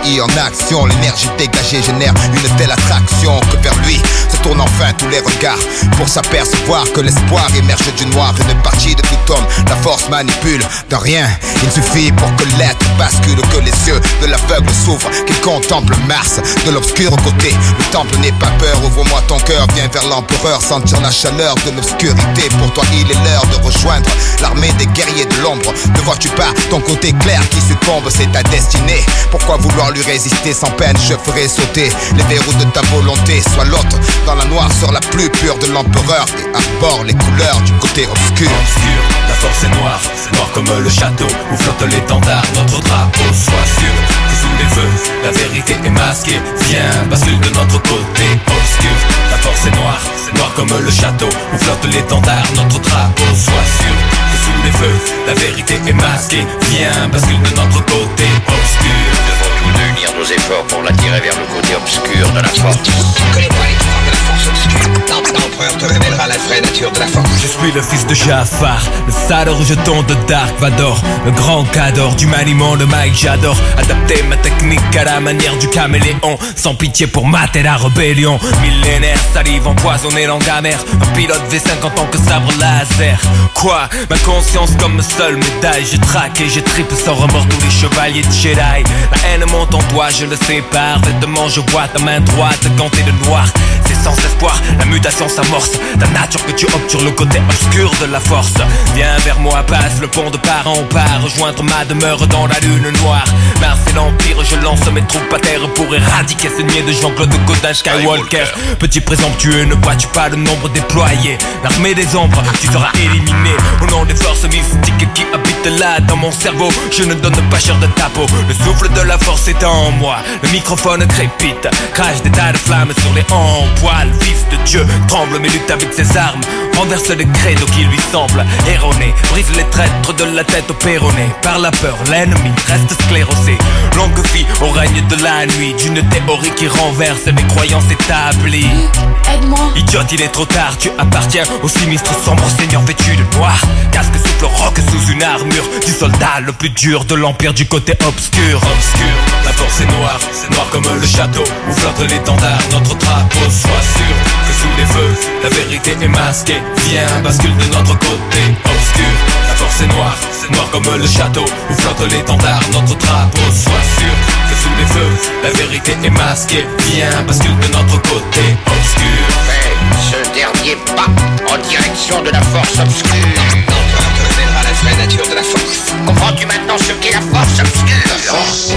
Speaker 4: pays en action. L'énergie dégagée génère une telle attraction que vers lui se tournent enfin tous les regards pour s'apercevoir que l'espoir émerge du noir. Une partie de tout homme, la force manipule de rien. Il suffit pour que l'être bascule, que les yeux de l'aveugle s'ouvrent, qu'il contemple Mars de l'obscur côté. Le temple n'est pas peur, ouvre-moi ton cœur, viens vers l'empereur, sentir la chaleur de l'obscurité. Pour toi il est l'heure de rejoindre l'armée des guerriers de l'ombre. Ne vois-tu pas ton côté clair qui succombe, c'est ta destinée. Pourquoi vouloir lui résister sans peine? Je ferai sauter les verrous de ta volonté. Sois l'hôte dans la noirceur la plus pure de l'empereur et arbore les couleurs du côté obscur.
Speaker 21: Obscur, la force est noire, noire comme le château où flotte l'étendard, notre drapeau. Sois sûr que sous les feux, la vérité est masquée. Viens, bascule de notre côté. Obscur, la force est noire, noire comme le château où flotte l'étendard, notre drapeau. Sois sûr que sous les feux, la vérité est masquée. Viens, bascule de notre côté. Obscur.
Speaker 8: Nous devons tous deux unir nos efforts pour l'attirer vers le côté obscur de la force.
Speaker 22: Tu ne connais pas les pouvoirs de la force obscure. L'empereur te révélera la vraie nature de la force.
Speaker 21: Je suis le fils de Jafar, le sale rejeton de Dark Vador, le grand cador du maniement de Mike. J'adore adapter ma technique à la manière du caméléon, sans pitié pour mater la rébellion. Millénaire, salive empoisonnée, langue amère, un pilote V5 en tant que sabre laser. Quoi? Ma conscience comme seule médaille. J'ai traqué, j'ai trippé sans remords tous les chevaliers de Jedi. La haine monte en toi, je le sais parfaitement. Je vois ta main droite gantée de noir. C'est sans espoir, la mutation s'amorce. Ta nature que tu optes sur le côté obscur de la force. Viens vers moi, passe le pont de part en part, rejoindre ma demeure dans la lune noire. Mars et l'Empire, je lance mes troupes à terre pour éradiquer ce niais de Jean-Claude Godin Skywalker. Petit présomptueux, ne vois-tu pas le nombre déployé? L'armée des ombres, tu seras éliminé. Au nom des forces mystiques qui habitent là dans mon cerveau, je ne donne pas cher de ta peau. Le souffle de la force est en moi, le microphone crépite, crache des tas de flammes sur les hanches. Le fils de Dieu tremble mais lutte avec ses armes, renverse les credos qui lui semblent erronés, brise les traîtres de la tête au péroné. Par la peur, l'ennemi reste sclérosé. Longue vie au règne de la nuit, d'une théorie qui renverse les croyances établies.
Speaker 12: Aide-moi.
Speaker 21: Idiote, il est trop tard, tu appartiens au sinistre sombre seigneur vêtu de noir. Casque souffle roc sous une armure du soldat le plus dur de l'empire du côté obscur. Obscur, la force est noire, noire comme le château où flotte l'étendard, notre drapeau. Sois sûr que sous les feux, la vérité est masquée. Viens, bascule de notre côté. Obscur, la force est noire, noire comme le château où flotte l'étendard, notre drapeau. Sois sûr que sous les feux, la vérité est masquée. Viens, bascule de notre côté. Obscur.
Speaker 8: Fais ce dernier pas en direction de la force obscure.
Speaker 22: L'empereur te révélera la vraie nature de la force.
Speaker 8: Comprends-tu maintenant ce qu'est la force obscure?
Speaker 22: La force.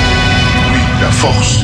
Speaker 8: Oui, la force.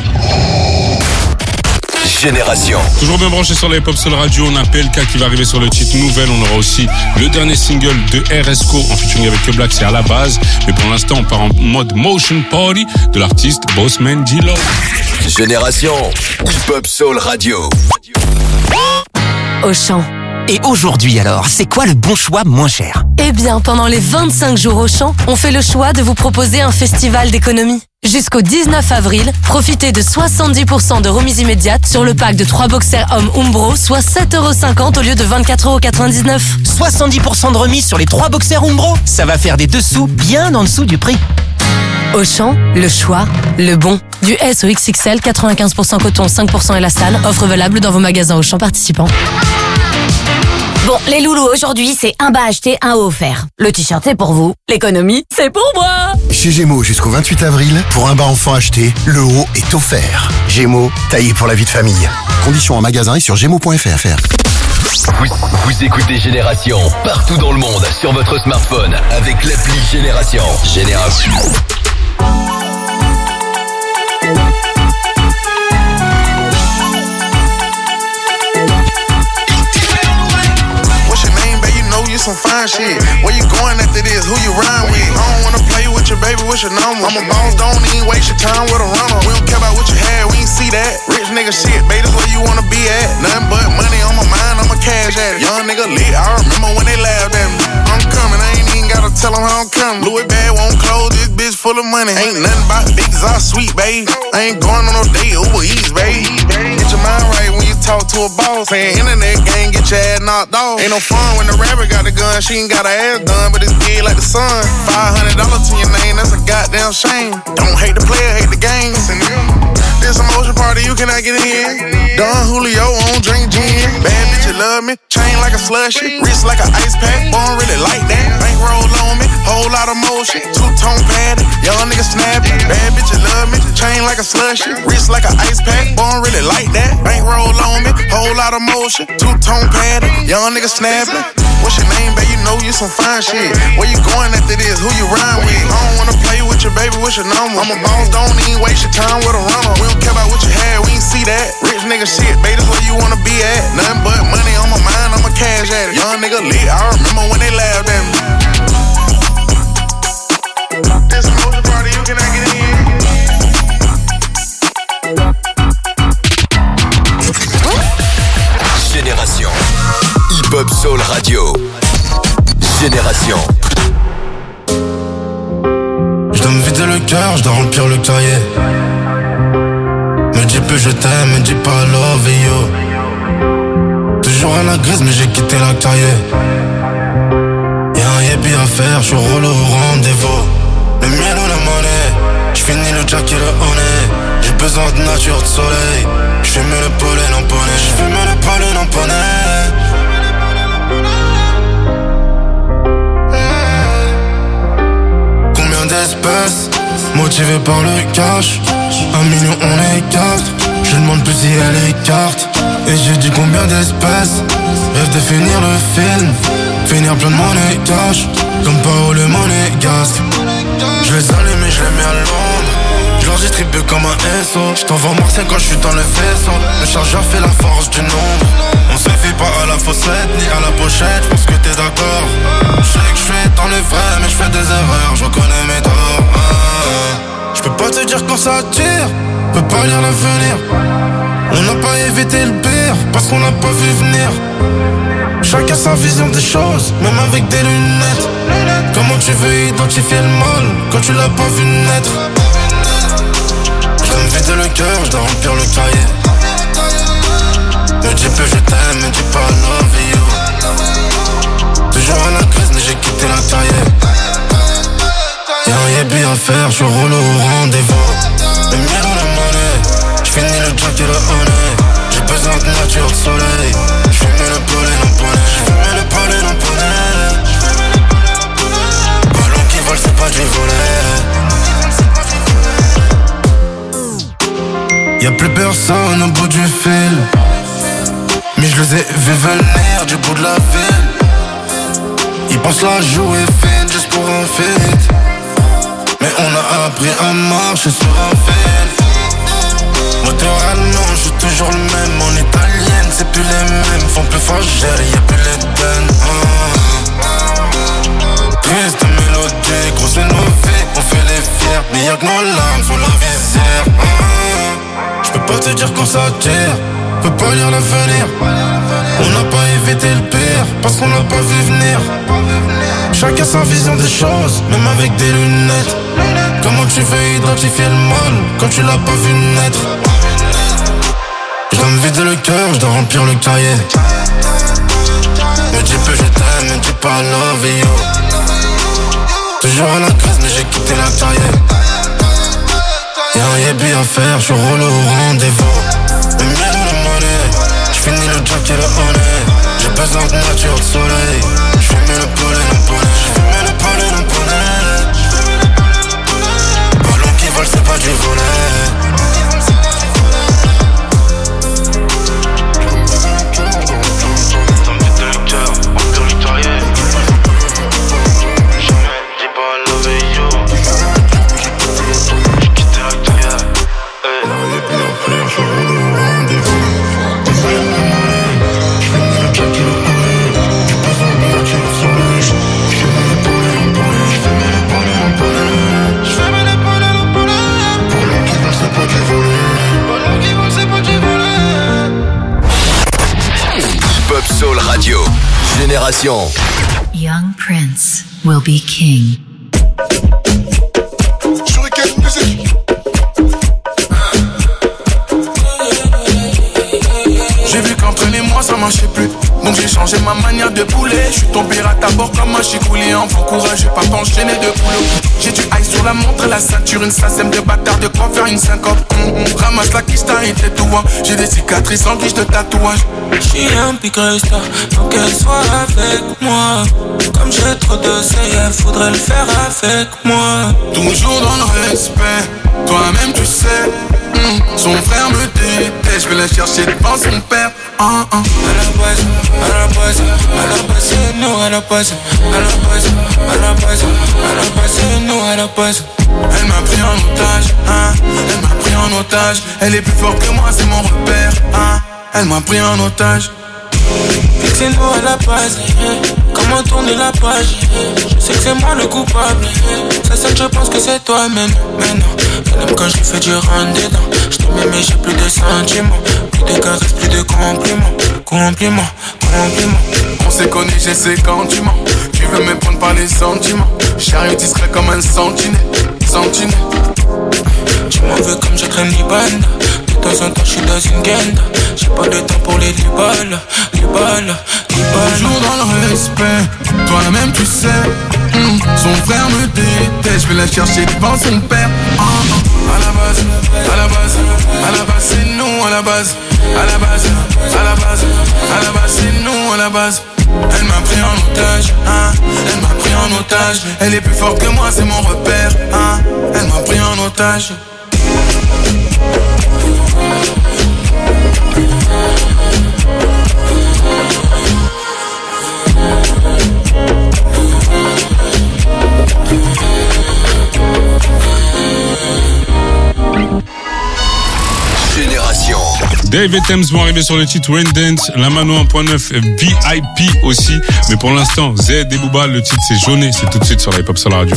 Speaker 2: Génération.
Speaker 3: Toujours bien branché sur la Hip Hop Soul Radio, on a PLK qui va arriver sur le titre Nouvelle. On aura aussi le dernier single de RSCO en featuring avec Black, c'est à la base. Mais pour l'instant, on part en mode Motion Party de l'artiste Bossman D-Lo.
Speaker 2: Génération Hip Hop Soul Radio.
Speaker 17: Auchan. Et aujourd'hui alors, c'est quoi le bon choix moins cher?
Speaker 16: Eh bien, pendant les 25 jours Auchan, on fait le choix de vous proposer un festival d'économie. Jusqu'au 19 avril, profitez de 70% de remise immédiate sur le pack de 3 boxers hommes Umbro, soit 7,50€ au lieu de 24,99€.
Speaker 17: 70% de remise sur les 3 boxers Umbro? Ça va faire des dessous bien en dessous du prix.
Speaker 16: Auchan, le choix, le bon. Du S au XXL, 95% coton, 5% élastane. Offre valable dans vos magasins Auchan participants.
Speaker 23: Bon, les loulous, aujourd'hui, c'est un bas acheté, un haut offert. Le t-shirt, c'est pour vous. L'économie, c'est pour moi.
Speaker 1: Chez Gémeaux, jusqu'au 28 avril, pour un bas enfant acheté, le haut est offert. Gémeaux, taillé pour la vie de famille. Conditions en magasin et sur gémeaux.fr.
Speaker 2: Vous écoutez Génération partout dans le monde sur votre smartphone avec l'appli Génération. Génération.
Speaker 5: Some fine shit. Where you going after this? Who you rhyme with? I don't wanna play with your baby, what's your number? I'm a boss, don't even waste your time with a runner. We don't care about what you had, we ain't see that. Rich nigga shit, baby, that's where you wanna be at. Nothing but money on my mind, I'm a cash addict. Young nigga lit, I remember when they laughed at me. I'm coming, I ain't even gotta tell them how I'm coming. Louis bag won't close, this bitch full of money. Ain't nothing about big exhaust sweet, babe. I ain't going on no date, Uber Eats, babe. Get your mind right when you talk to a boss. Saying internet gang, get your ass knocked off. Ain't no fun when the rapper got the gun, she ain't got her ass done, but it's big like the sun. $500 to your name, that's a goddamn shame. Don't hate the player, hate the game. It's
Speaker 10: can I get in? Don Julio on drink gin. Bad bitch, you love me. Chain like a slushy. Wrist like an ice pack. Born really like that. Bankroll on me. Whole lot of motion. Two-tone padded. Young nigga snapping. Bad bitch, you love me. Chain like a slushy. Wrist like an ice pack. Born really like that. Bankroll on me. Whole lot of motion. Two-tone padded. Young nigga snapping. What's your name, babe? You know you some fine shit. Where you going after this? Who you rhyme with? I don't wanna play with your baby. What's your number? I'm a boss. Don't even waste your time with a runner. We don't care about what you had. We ain't see that. Rich nigga shit, babe. That's where you wanna be at. Nothing but money on my mind. I'm a cash addict. Young nigga lit. I remember when they laughed at me. This motion party, you cannot get in.
Speaker 2: Génération Hip Hop Soul Radio. Génération.
Speaker 7: Je dois me vider le cœur, je dois remplir le cahier. Me dis plus je t'aime, me dis pas love yo. Toujours à la grise mais j'ai quitté la cahier. Y'a un yébi à faire, je suis relou au rendez-vous. Le miel ou la monnaie, j'finis le jack et le honey. J'ai besoin de nature, de soleil. J'fume le pollen en poney. J'fume le pollen en poney. Combien d'espèces motivées par le cash? 1 million on est 4. Je demande plus si elle écarte. Et j'ai dit combien d'espèces rêve de finir le film, finir plein de monnaie cash, comme Paolo Monégasque. Je les allume et je les mets à l'ombre. Je leur distribue comme un SO. Je t'envoie Marseille quand je suis dans le vaisseau. Le chargeur fait la force du nombre. On se fait pas à la fossette ni à la pochette. Je pense que t'es d'accord. Je sais que je suis dans le vrai mais je fais des erreurs. Je reconnais mes torts. Je peux pas te dire quand ça tire. Peux pas lire l'avenir. On n'a pas évité le pire parce qu'on n'a pas vu venir. Chacun sa vision des choses, même avec des lunettes. Comment tu veux identifier le mal quand tu l'as pas vu naître? Je dois me vider le cœur, je dois remplir le cahier. Me dis plus je t'aime, me dis pas love you. Toujours à la crise mais j'ai quitté la cahier. Y'a un yébi à faire, je suis relou au rendez-vous. Le miel ou la monnaie, j'finis le jack et le honey. J'ai besoin de nature, de soleil. J'fume le pollen en poney. J'fume le pollen en poney. Ballon qui vole, c'est pas du volet. Y'a plus personne au bout du fil. Mais je les ai vus venir du bout de la ville. Ils pensent la jouer fine juste pour un feat. Mais on a appris à marcher sur un fil. Moteur allemand, je suis toujours le même. En italienne, c'est plus les mêmes. Font plus fragile, y'a plus les peines. Triste mélodie, grosse énovée. On fait les fiers, mais y'a que nos larmes sous la visière. J'peux pas te dire quand ça tire. Peux pas lire l'avenir. On n'a pas évité le pire parce qu'on n'a pas vu venir. Chacun sa vision des choses, même avec des lunettes. Comment tu veux identifier le mal quand tu l'as pas vu naître? Je dois me vider le cœur, je dois remplir le cahier. Me dis plus je t'aime, me dis pas love you. Toujours à la crise mais j'ai quitté la cahier. Y'a un yébi à faire, je suis relou au rendez-vous. Le miel ou la monnaie, j'finis le jack et le honey. J'ai besoin de nature, de soleil. J'fume le pollen en poney. J'fume le pollen en poney. Ballon qui vole, c'est pas du volet.
Speaker 2: Soul Radio. Génération.
Speaker 14: Young Prince will be king.
Speaker 10: J'ai vu qu'entraîner moi ça marchait plus. Donc j'ai changé ma manière de bouler. Je suis tombé à ta bord comme un chicouli. En bon courage, j'ai pas t'enchaîner de boulot. J'ai du ice sur la montre, la ceinture, une sasème de bâtard. De quoi faire une syncope. Ramasse la kista et tais-toi. J'ai des cicatrices en guise de tatouage.
Speaker 18: J'suis un pigresta, faut qu'elle soit avec moi. Comme j'ai trop de elle faudrait le faire avec moi.
Speaker 10: Toujours dans le respect, toi-même tu sais. Son frère me déteste, je vais la chercher devant son père. À la base, à la base, à la base, c'est nous à la base. À la base, à la base, à la base, c'est nous à la base. Elle m'a pris en otage, elle m'a pris en otage. Elle est plus forte que moi, c'est mon repère, elle m'a pris en otage.
Speaker 18: Fixez-nous à la base, comment tourner la page. Je sais que c'est moi le coupable. Ça seul je pense que c'est toi, mais non. Même quand je lui fais du rentre dedans. Je t'aimais mais j'ai plus de sentiments. Plus de caresses, plus de compliments.
Speaker 10: On s'est connus, j'ai ses sentiments. Tu veux me prendre par les sentiments. Chariot discret comme un sentinelle.
Speaker 18: Tu m'en veux comme je crème l'Ibanda. De temps en temps je suis dans une guenda. J'ai pas de temps pour les balles.
Speaker 10: Toujours dans le respect, toi-même tu sais. Son frère me déteste, je vais la chercher devant son père. À la base, à la base, à la base, c'est nous à la base. À la base, à la base, à la base, c'est nous à la base. Elle m'a pris en otage, elle m'a pris en otage. Elle est plus forte que moi, c'est mon repère, elle m'a pris en otage.
Speaker 2: Génération.
Speaker 3: Dave et Thames vont arriver sur le titre Rain Dance, La Mano 1.9 VIP aussi. Mais pour l'instant, Z et Booba, le titre c'est Jauné. C'est tout de suite sur la Hip Hop Solar Radio.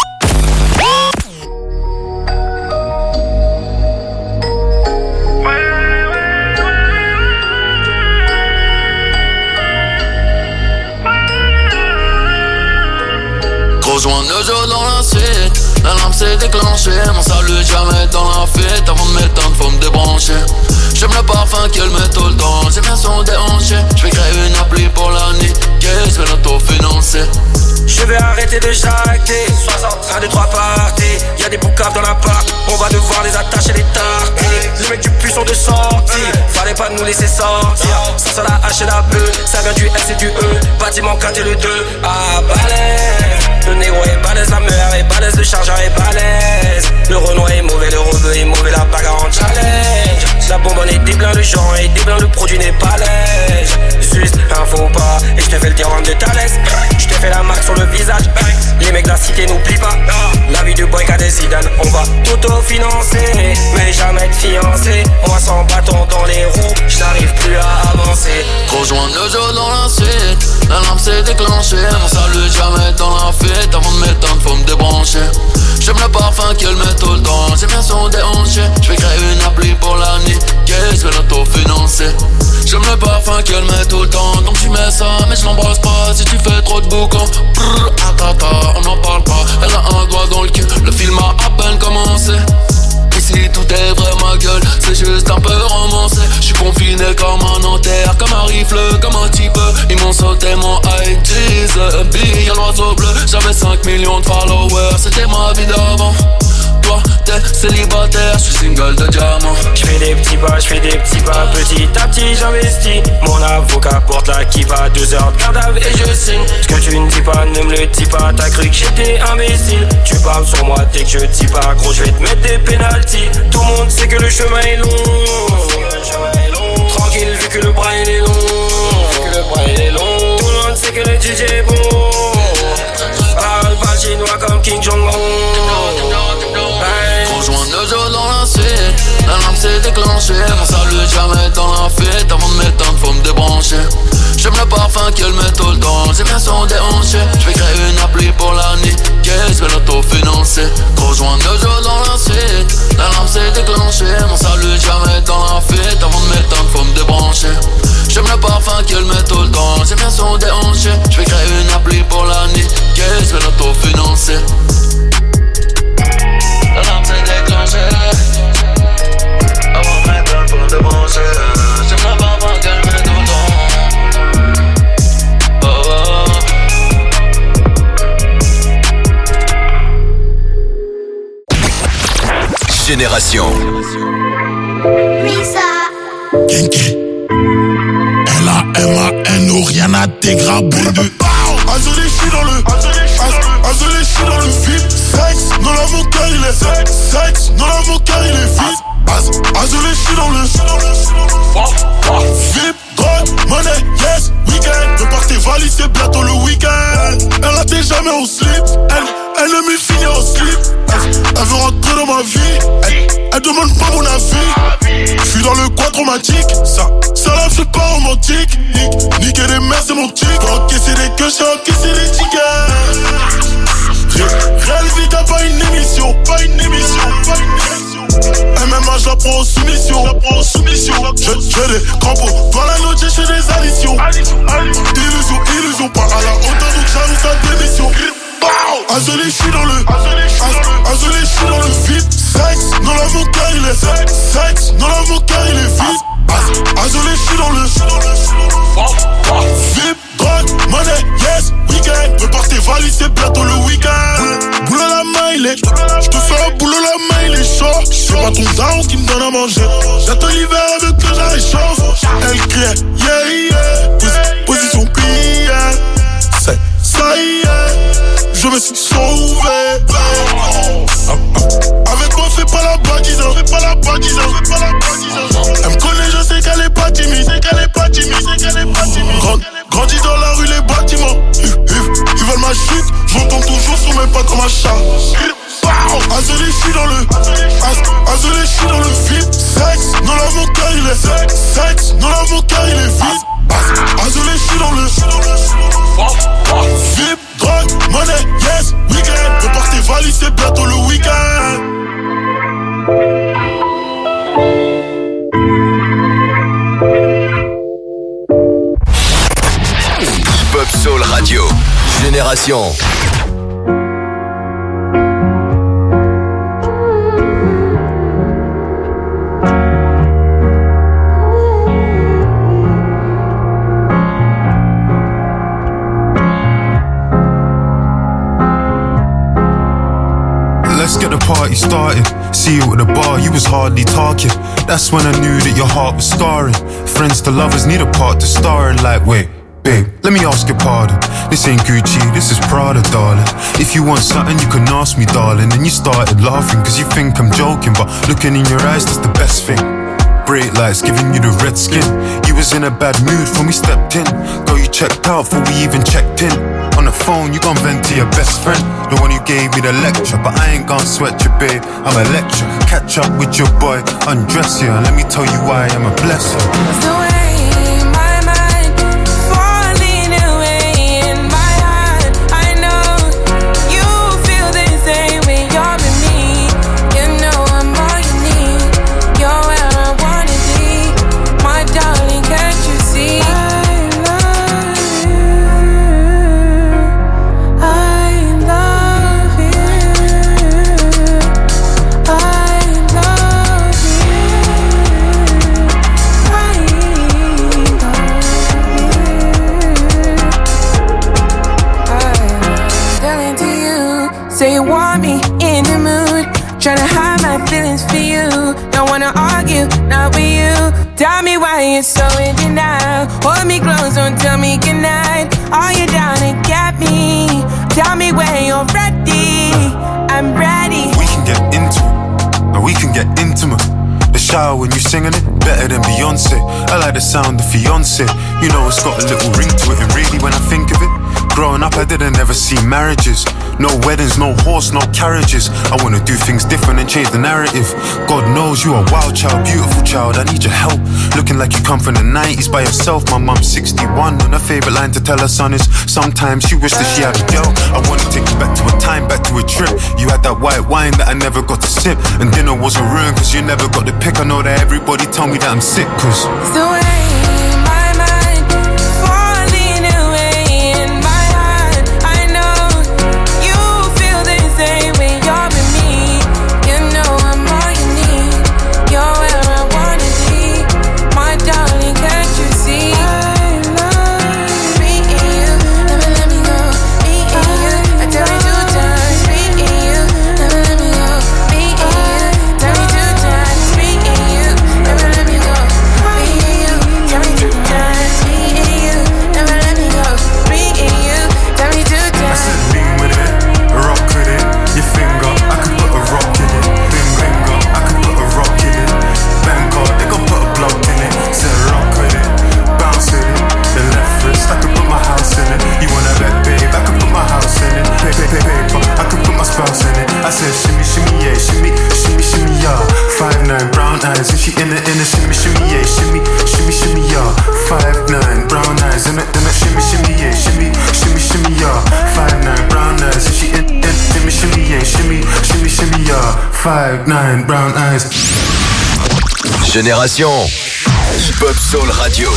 Speaker 9: Rejoins Nojo dans la suite, la lampe s'est déclenchée. Mon salut jamais dans la fuite. Avant de m'éteindre faut me débrancher. J'aime le parfum qu'elle met tout le temps. J'aime bien son déhanché. J'vais créer une appli pour la niquer. J'vais l'auto-financer.
Speaker 18: Je vais arrêter de jacter. 1, 2, 3 parties. Y'a des boucaves dans l'appart. On va devoir les attacher les tartines. Les mecs du puits sont de sortie. Fallait pas nous laisser sortir. Ça sur la H et la B. Ça vient du S et du E. Bâtiment 4 et le 2. Ah balèze. Le négro est balèze, la mère est balèze, le chargeur est balèze. Le Renault est mauvais, le rebeu est mauvais, la bagarre en challenge. La bonbonne est déblin, le genre est déblin, le produit n'est pas lège. Juste un faux pas, et je te fais le diorama de Thalès. Je te fais la marque sur le visage. Les mecs de la cité n'oublient pas. La vie du boy qu'a des Zidane. On va auto-financer, mais jamais de fiancé. On va sans bâton dans les roues, je n'arrive plus à avancer.
Speaker 9: Rejoins Nojo dans la suite, la lampe s'est déclenchée. Mon salut jamais dans la fuite. Avant de m'éteindre faut me débrancher. J'aime le parfum qu'elle met tout le temps. J'aime bien son déhanché. J'vais créer une appli pour la niquer. J'vais l'auto-financer. J'aime le parfum qu'elle met tout le temps. Donc tu mets ça mais je l'embrasse pas. Si tu fais trop de boucans, on n'en parle pas. Elle a un doigt dans le cul. Le film a à peine commencé. Ici tout est vrai ma gueule, c'est juste un peu romancé. J'suis confiné comme un Nanterre, comme un rifle, comme un type. Ils m'ont sauté mon IG, billet l'oiseau bleu. J'avais 5 millions de followers, c'était ma vie d'avant. Toi t'es célibataire, j'suis single de diamant.
Speaker 18: J'fais des petits pas, petit à petit j'investis. Mon avocat porte la kippa, 2 heures de garde à vue et je signe. Ce que tu ne dis pas, ne me le dis pas. T'as cru que j'étais imbécile. Tu parles sur moi dès que je dis pas. Gros j'vais te mettre des pénaltys. Tout le monde sait que le chemin est long. Tranquille vu que le bras il est long. Tout le monde sait que le DJ est bon. Parle pas chinois comme King Jong-un.
Speaker 9: Rejoins Nojo dans la suite, la lampe s'est déclenchée. Mon salut jamais dans la fuite. Avant de m'éteindre faut me débrancher. J'aime le parfum qu'elle met tout le temps. J'aime bien son déhanché. J'vais créer une appli pour la niquer. J'vais l'auto-financer. Rejoins Nojo dans la suite, la lampe s'est déclenchée. Mon salut jamais dans la fuite. Avant de m'éteindre faut me débrancher. J'aime le parfum qu'elle met tout le temps. J'aime bien son déhanché. J'vais créer une appli pour la niquer. J'vais l'auto-financer. La lampe s'est déclenchée. Avant de m'éteindre faut me débrancher. J'aime le parfum qu'elle met tout le temps.
Speaker 2: Génération.
Speaker 1: Genki. L-A-M-A-N-O, rien à dégrader de. Azolé, je suis dans le. Azolé, je suis dans le vide. Sexe, non là mon cœur il est. Sexe, non là mon cœur il est vide. Azolé, je suis dans le. VIP, drogue, money, yes, week-end. De par tes valises, c'est bientôt le week-end. Elle ratait jamais au slip. Elle aime me finir en slip. Elle veut rentrer dans ma vie. Elle demande pas mon avis. Je suis dans le coin traumatique. Ça là c'est pas romantique. Niquer des mères c'est mon tic. Encaisser des queues, j'ai encaissé des tickets. Réelle vie t'as pas une émission. MMA je la prends en soumission. J'ai des crampons. Dans la note j'ai des additions. Illusion pas à la hauteur donc j'avoue ta démission. Azolé, je suis dans le. Azolé, je suis dans le vide. Sexe, non là mon cœur il est. Sexe, non là mon cœur il est vide. Azolé, je suis dans le. VIP, drogue, money, yes, week-end. De par tes valises, c'est bientôt le week-end. Boulot la main, il est. Je te fais un boulot la main, il est chaud. C'est pas ton daron qui me donne à manger. J'attends l'hiver avec que je réchauffe. Elle criait, yeah. Position pliée. C'est ça y est. Je me suis sauvé. Avec moi fais pas la badise. Elle me connaît, je sais qu'elle est pas timide. Grandis dans la rue, les bâtiments. Ils veulent ma chute. J'entends toujours sur mes pas comme un chat. Azolé, je suis dans le. Azolé, je suis dans le vide. Sexe, non là mon cœur il est. Sexe, non là mon cœur il est vide. Azolé, je suis dans le. VIP, drogue, money, yes, week-end. De par tes valises, c'est bientôt le week-end.
Speaker 2: Hip-Hop Soul Radio. Génération.
Speaker 11: Let's get the party started. See you at the bar, you was hardly talking. That's when I knew that your heart was scarring. Friends to lovers need a part to star in. Like, wait, babe, let me ask your pardon. This ain't Gucci, this is Prada, darling. If you want something, you can ask me, darling. And you started laughing, cause you think I'm joking. But looking in your eyes, that's the best thing. Bright lights giving you the red skin. You was in a bad mood when we stepped in. Girl, you checked out before we even checked in. On the phone, you gon' vent to your best friend, the one who gave me the lecture. But I ain't gon' sweat you, babe, I'm a lecture. Catch up with your boy, undress you, and let me tell you why I'm a blessing.
Speaker 18: That's the way my mind falling away in my heart. I know you feel the same way. You're with me, you know I'm all you need. You're where I wanna be, my darling, can't you see? Say you want me in the mood, tryna hide my feelings for you. Don't wanna argue, not with you. Tell me why you're so in denial. Hold me close, don't tell me goodnight. Are you down to get me? Tell me when you're ready. I'm ready.
Speaker 11: We can get into it, and we can get intimate. The shower when you singing it, better than Beyonce. I like the sound of fiance. You know it's got a little ring to it, and really when I think of it, growing up I didn't ever see marriages. No weddings, no horse, no carriages. I wanna do things different and change the narrative. God knows you are a wild child, beautiful child, I need your help. Looking like you come from the 90s by yourself. My mom's 61 and her favorite line to tell her son is sometimes she wished that she had a girl. I wanna take you back to a time, back to a trip. You had that white wine that I never got to sip, and dinner wasn't ruined cause you never got the pick. I know that everybody tell me that I'm sick cause
Speaker 18: it's the way my mind falling away in my heart. I know you feel the same way. You're with me, you know I'm all you need. You're where I wanna be, my darling, can't you see? I love me and you, never let me go. Me and you, I tell you 2 times. Me and you, never let me go. Me and you, tell me 2 times.
Speaker 11: and she in a shimmy, shimmy, yeah, shimmy, shimmy, shimmy, yeah. 5'9", brown eyes, in a shimmy, shimmy, yeah, shimmy, shimmy, shimmy, yeah. 5'9", brown eyes, and she in shimmy, shimmy, yeah, shimmy, shimmy, shimmy, yeah. 5'9", brown eyes.
Speaker 2: Génération Hip Hop Soul Radio.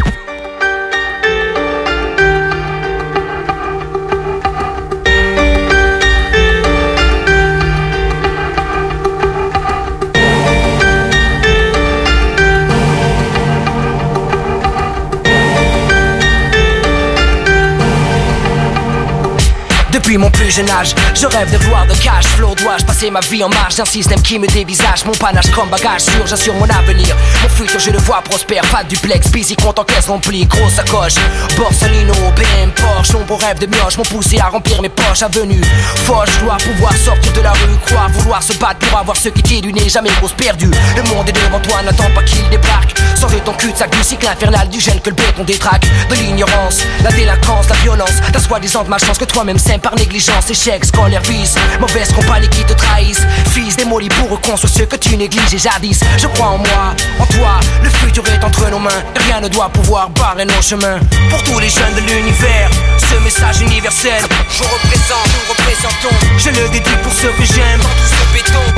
Speaker 13: Depuis mon plus jeune âge, je rêve de voir de cash flow. Dois-je passer ma vie en marge d'un système qui me dévisage? Mon panache comme bagage sûr, j'assure mon avenir. Mon futur je le vois prospère, pas de duplex, busy, compte en caisse remplie, grosse sacoche. Borsalino, BM, Porsche, nombreux rêves de mioche m'ont poussé à remplir mes poches. Avenue folle, je dois pouvoir sortir de la rue, croire vouloir se battre pour avoir ce qui t'est du nez, jamais grosse perdue. Le monde est devant toi, n'attends pas qu'il débarque. Sors de ton cul-de-sac du cycle infernal du gène que le béton détraque. De l'ignorance, la délinquance, la violence, ta soi-disant de malchance que toi-même sème par négligence, échec, scolaire, vice, mauvaise compagnie qui te trahissent. Fils démoli pour reconstruire ce que tu négliges jadis. Je crois en moi, en toi, le futur est entre nos mains. Rien ne doit pouvoir barrer nos chemins. Pour tous les jeunes de l'univers, ce message universel, je représente, nous représentons. Je le dédie pour ceux que j'aime, dans tout ce béton.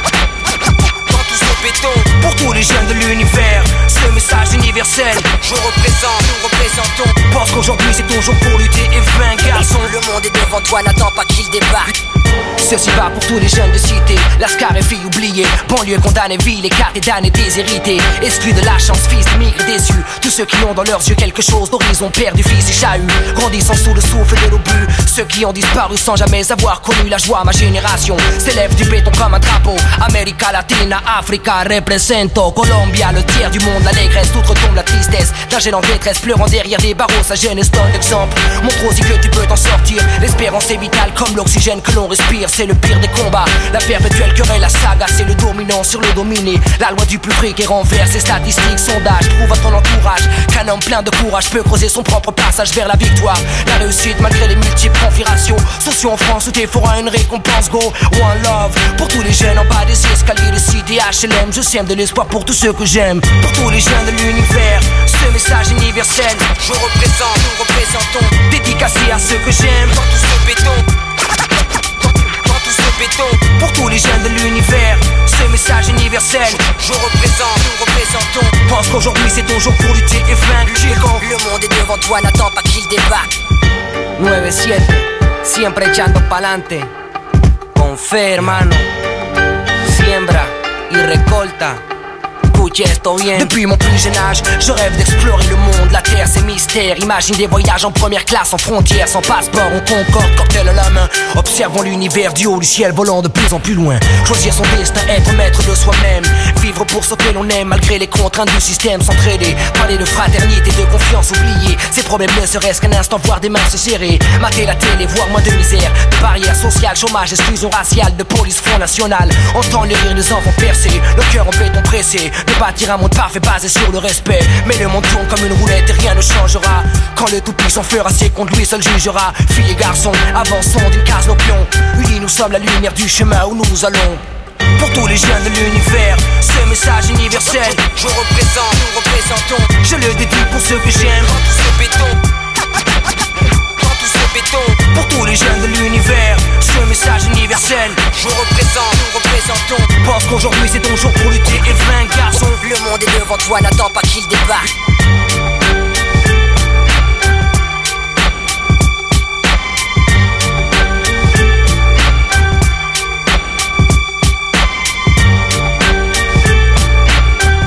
Speaker 13: Pour tous les jeunes de l'univers, ce message universel, je représente, nous représentons. Pense qu'aujourd'hui c'est ton jour pour lutter et vaincre, garçon. Le monde est devant toi, n'attends pas qu'il débarque. Ceci va pour tous les jeunes de cité, lascar et filles oubliées, banlieue condamnée, ville, écartée, damnée, déshérités, exclus de la chance, fils d'émigrés déçus. Tous ceux qui ont dans leurs yeux quelque chose d'horizon, perdu, fils et chahut, grandissant sous le souffle de l'obus. Ceux qui ont disparu sans jamais avoir connu la joie, ma génération s'élève du béton comme un drapeau. América Latina, Africa, represento. Colombia, le tiers du monde, l'allégresse, tout retombe la tristesse. D'un jeune en détresse, pleurant derrière des barreaux, sa jeunesse donne l'exemple. Montre aussi que tu peux t'en sortir. L'espérance est vitale comme l'oxygène que l'on respire. C'est le pire des combats, la perpétuelle querelle, la saga, c'est le dominant sur le dominé. La loi du plus fric et renverse ses statistiques, sondages. Prouve à ton entourage qu'un homme plein de courage peut creuser son propre passage vers la victoire. La réussite malgré les multiples configurations sociaux en France où t'es fera une récompense. Go, one love pour tous les jeunes en bas des escaliers de cité HLM. Je sème de l'espoir pour tous ceux que j'aime. Pour tous les jeunes de l'univers, ce message universel, je représente, nous représentons. Dédicacé à ceux que j'aime, dans tout ce béton. Pour tous les jeunes de l'univers, ce message universel, je représente, nous représentons. Pense qu'aujourd'hui c'est ton jour pour lutter et vaincre. Le monde est devant toi, n'attends pas qu'il débarque. 9-7, siempre echando pa'lante. Con fe, hermano. Siembra y recolta. Depuis mon plus jeune âge, je rêve d'explorer le monde. La terre c'est mystère, imagine des voyages en première classe, en frontière, sans passeport, on concorde, cocktail à la main. Observons l'univers du haut du ciel, volant de plus en plus loin. Choisir son destin, être maître de soi-même. Vivre pour ce que l'on aime, malgré les contraintes du système. S'entraider, parler de fraternité, de confiance, oublier ces problèmes ne serait-ce qu'un instant, voir des mains se serrer. Mater la télé, voir moins de misère, de barrières sociales, chômage, exclusion raciale, de police, Front National. Entendre le rire des enfants percés, le cœur en béton pressé. De bâtir un monde parfait basé sur le respect. Mais le monde tourne comme une roulette et rien ne changera. Quand le tout-puissant fera ses comptes, lui seul jugera. Filles et garçons, avançons d'une case nos pions. Unis nous sommes la lumière du chemin où nous allons. Pour tous les jeunes de l'univers, ce message universel, je représente, nous représentons. Je le dédie pour ceux que j'aime, dans tout ce béton. Pour tous les jeunes de l'univers, ce message universel, je représente, nous représentons. Pense qu'aujourd'hui c'est ton jour pour lutter et vaincre, garçon. Le monde est devant toi, n'attends pas qu'il débarque.